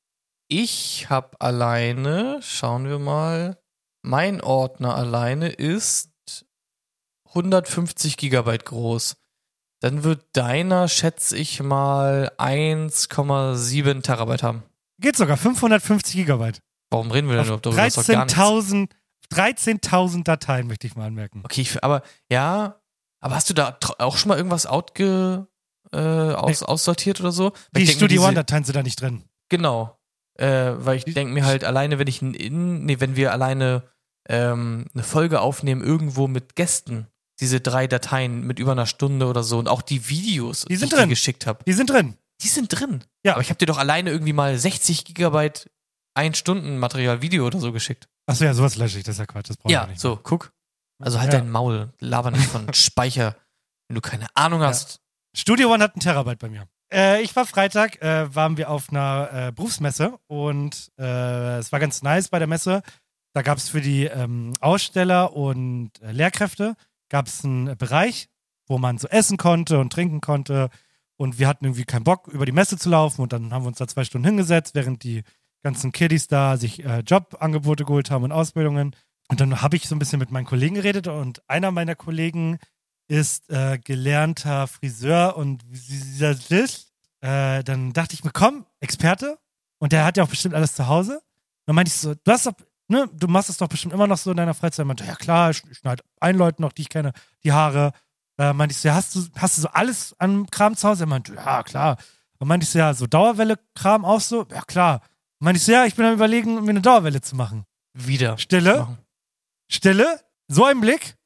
ich habe alleine, schauen wir mal, mein Ordner alleine ist hundertfünfzig Gigabyte groß. Dann wird deiner, schätze ich mal, eins Komma sieben Terabyte haben. Geht sogar, fünfhundertfünfzig Gigabyte. Warum reden wir denn überhaupt darüber? Das ist doch gar nichts. dreizehntausend Dateien, möchte ich mal anmerken. Okay, ich, aber ja, aber hast du da tr- auch schon mal irgendwas outge, äh, aus, nee. aussortiert oder so? Weil die denk Studio diese, One-Dateien sind da nicht drin. Genau. Äh, weil ich denke mir halt alleine, wenn ich in, nee, wenn wir alleine ähm, eine Folge aufnehmen, irgendwo mit Gästen, diese drei Dateien mit über einer Stunde oder so und auch die Videos, die, sind die drin. ich dir geschickt habe. Die sind drin. Die sind drin. Ja. Aber ich habe dir doch alleine irgendwie mal sechzig Gigabyte Ein-Stunden-Material, Video oder so geschickt. Achso, ja, sowas lösche ich, das ist ja Quatsch, das brauche ich Ja, nicht. so, guck. Also halt Ja. dein Maul, laber nicht von Speicher, wenn du keine Ahnung hast. Ja. Studio One hat einen Terabyte bei mir. Äh, ich war Freitag, äh, waren wir auf einer äh, Berufsmesse und äh, es war ganz nice bei der Messe. Da gab es für die ähm, Aussteller und äh, Lehrkräfte gab es einen Bereich, wo man so essen konnte und trinken konnte. Und wir hatten irgendwie keinen Bock, über die Messe zu laufen. Und dann haben wir uns da zwei Stunden hingesetzt, während die ganzen Kiddies da sich äh, Jobangebote geholt haben und Ausbildungen. Und dann habe ich so ein bisschen mit meinen Kollegen geredet. Und einer meiner Kollegen ist äh, gelernter Friseur. Und wie das ist, äh, dann dachte ich mir, komm, Experte. Und der hat ja auch bestimmt alles zu Hause. Und dann meinte ich so, du hast doch, ne, du machst es doch bestimmt immer noch so in deiner Freizeit. Er meinte, ja klar, ich schneide allen Leuten noch, die ich kenne, die Haare. Äh, meinte ich so, ja, hast du, hast du so alles an Kram zu Hause? Er meinte, ja, klar. Und meinte ich so, ja, so Dauerwelle-Kram auch so? Ja, klar. Und meinte ich so, ja, ich bin am Überlegen, mir eine Dauerwelle zu machen. Wieder. Stille. Machen. Stille. So ein Blick.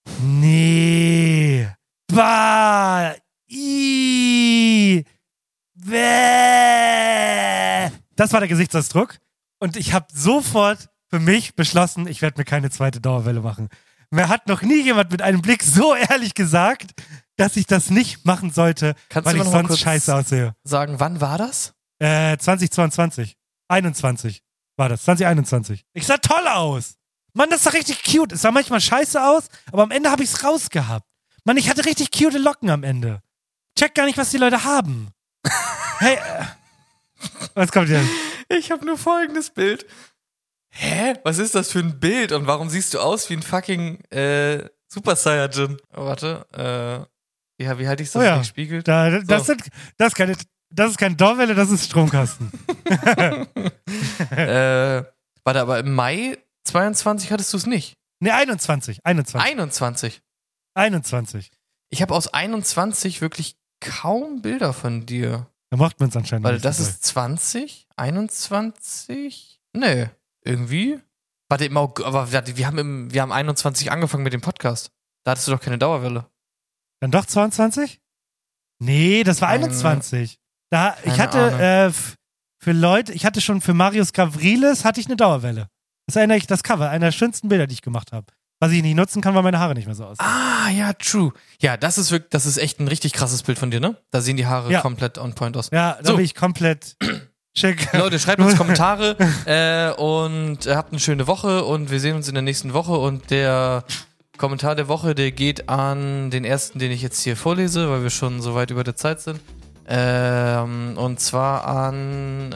Nee. Bah. I. Bäh. Das war der Gesichtsausdruck. Und ich habe sofort für mich beschlossen, ich werde mir keine zweite Dauerwelle machen. Mir hat noch nie jemand mit einem Blick so ehrlich gesagt, dass ich das nicht machen sollte, Kannst weil du ich noch mal sonst kurz scheiße aussehe. Sagen, wann war das? Äh, zwanzig zweiundzwanzig. einundzwanzig war das. zwanzig einundzwanzig. Ich sah toll aus. Mann, das sah richtig cute. Es sah manchmal scheiße aus, aber am Ende habe ich es rausgehabt. Mann, ich hatte richtig cute Locken am Ende. Check gar nicht, was die Leute haben. Hey, äh, was kommt denn? Ich habe nur folgendes Bild. Hä? Was ist das für ein Bild? Und warum siehst du aus wie ein fucking äh, Super Saiyajin? Oh, warte, äh, ja, wie halte ich das Oh ja, gespiegelt? Da, das, so. sind, das, ist keine, das ist keine Dauerwelle, das ist Stromkasten. äh, warte, aber im Mai zweiundzwanzig hattest du es nicht? Ne, einundzwanzig. einundzwanzig. einundzwanzig. einundzwanzig. Ich habe aus einundzwanzig wirklich kaum Bilder von dir. Da macht man es anscheinend Weil nicht das so ist zwanzig, einundzwanzig. Nee, irgendwie. Warte, im August, aber wir haben, im, wir haben einundzwanzig angefangen mit dem Podcast. Da hattest du doch keine Dauerwelle. Dann doch zweiundzwanzig? Nee, das war Keine- einundzwanzig. Da, ich keine hatte Ahnung. äh, f- für Leute, ich hatte schon für Marius Gavrilis hatte ich eine Dauerwelle. Das erinnere ich, das Cover, einer der schönsten Bilder, die ich gemacht habe. Was ich nicht nutzen kann, weil meine Haare nicht mehr so aussehen. Ah, ja, true. Ja, das ist wirklich, das ist echt ein richtig krasses Bild von dir, ne? Da sehen die Haare Ja. komplett on point aus. Ja, da So. bin ich komplett schick. Leute, schreibt uns Kommentare äh, und äh, habt eine schöne Woche und wir sehen uns in der nächsten Woche und der Kommentar der Woche, der geht an den ersten, den ich jetzt hier vorlese, weil wir schon so weit über der Zeit sind. Ähm, und zwar an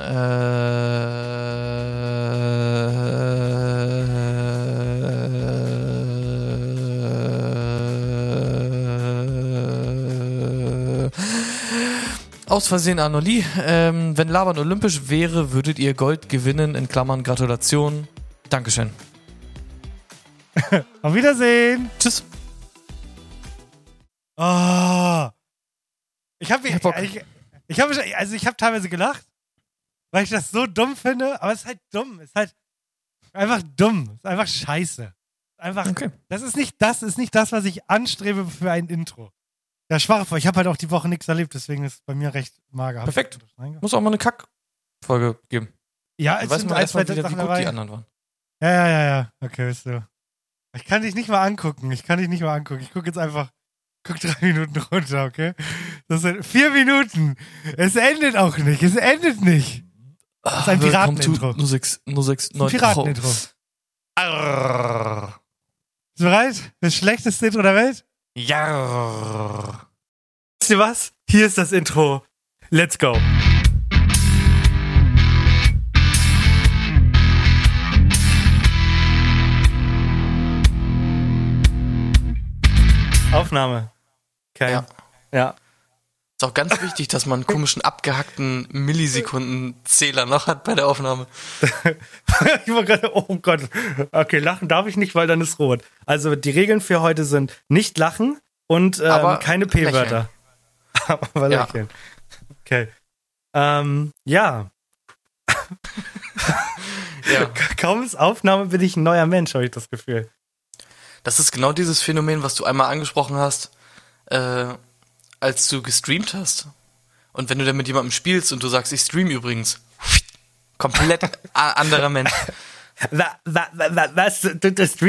äh, Aus Versehen Anolie. Ähm, wenn Labern olympisch wäre, würdet ihr Gold gewinnen, in Klammern Gratulation. Dankeschön. Auf Wiedersehen. Tschüss. Oh. Ich habe Ich hab Bock. ich, ich hab, also ich habe teilweise gelacht, weil ich das so dumm finde, aber es ist halt dumm. Es ist halt einfach dumm. Es ist einfach scheiße. Einfach, Okay. das ist nicht das, ist nicht das, was ich anstrebe für ein Intro. Ja, schwache vor. Ich habe halt auch die Woche nichts erlebt, deswegen ist es bei mir recht mager. Hab ich Perfekt. das reingemacht? Muss auch mal eine Kack-Folge geben. Ja, Dann es weiß sind man ein, erstmal zwei wieder, wie Sachen gut dabei. die anderen waren. Ja, ja, ja, ja. Okay, weißt du. Ich kann dich nicht mal angucken. Ich kann dich nicht mal angucken. Ich gucke jetzt einfach. Guck drei Minuten runter, okay? Das sind vier Minuten. Es endet auch nicht. Es endet nicht. Das ist ein Piraten-Intro. null sechs null sechs neun. Ein Piraten-Intro. Bist du bereit? Das schlechteste Intro der Welt? Ja. Wisst ihr was? Hier ist das Intro. Let's go. Aufnahme. Okay. Ja. Ja. Ist auch ganz wichtig, dass man einen komischen abgehackten Millisekunden-Zähler noch hat bei der Aufnahme. Ich war gerade, oh Gott. Okay, lachen darf ich nicht, weil dann ist rot. Also die Regeln für heute sind nicht lachen und ähm, Aber keine P-Wörter. Aber Ja. lächeln. Okay. Ähm, ja. Ja. Kaum ist Aufnahme, bin ich ein neuer Mensch, habe ich das Gefühl. Das ist genau dieses Phänomen, was du einmal angesprochen hast, äh, als du gestreamt hast. Und wenn du dann mit jemandem spielst und du sagst, ich stream übrigens, komplett a- anderer Mensch. Wa, wa, wa, was? Du, du streamst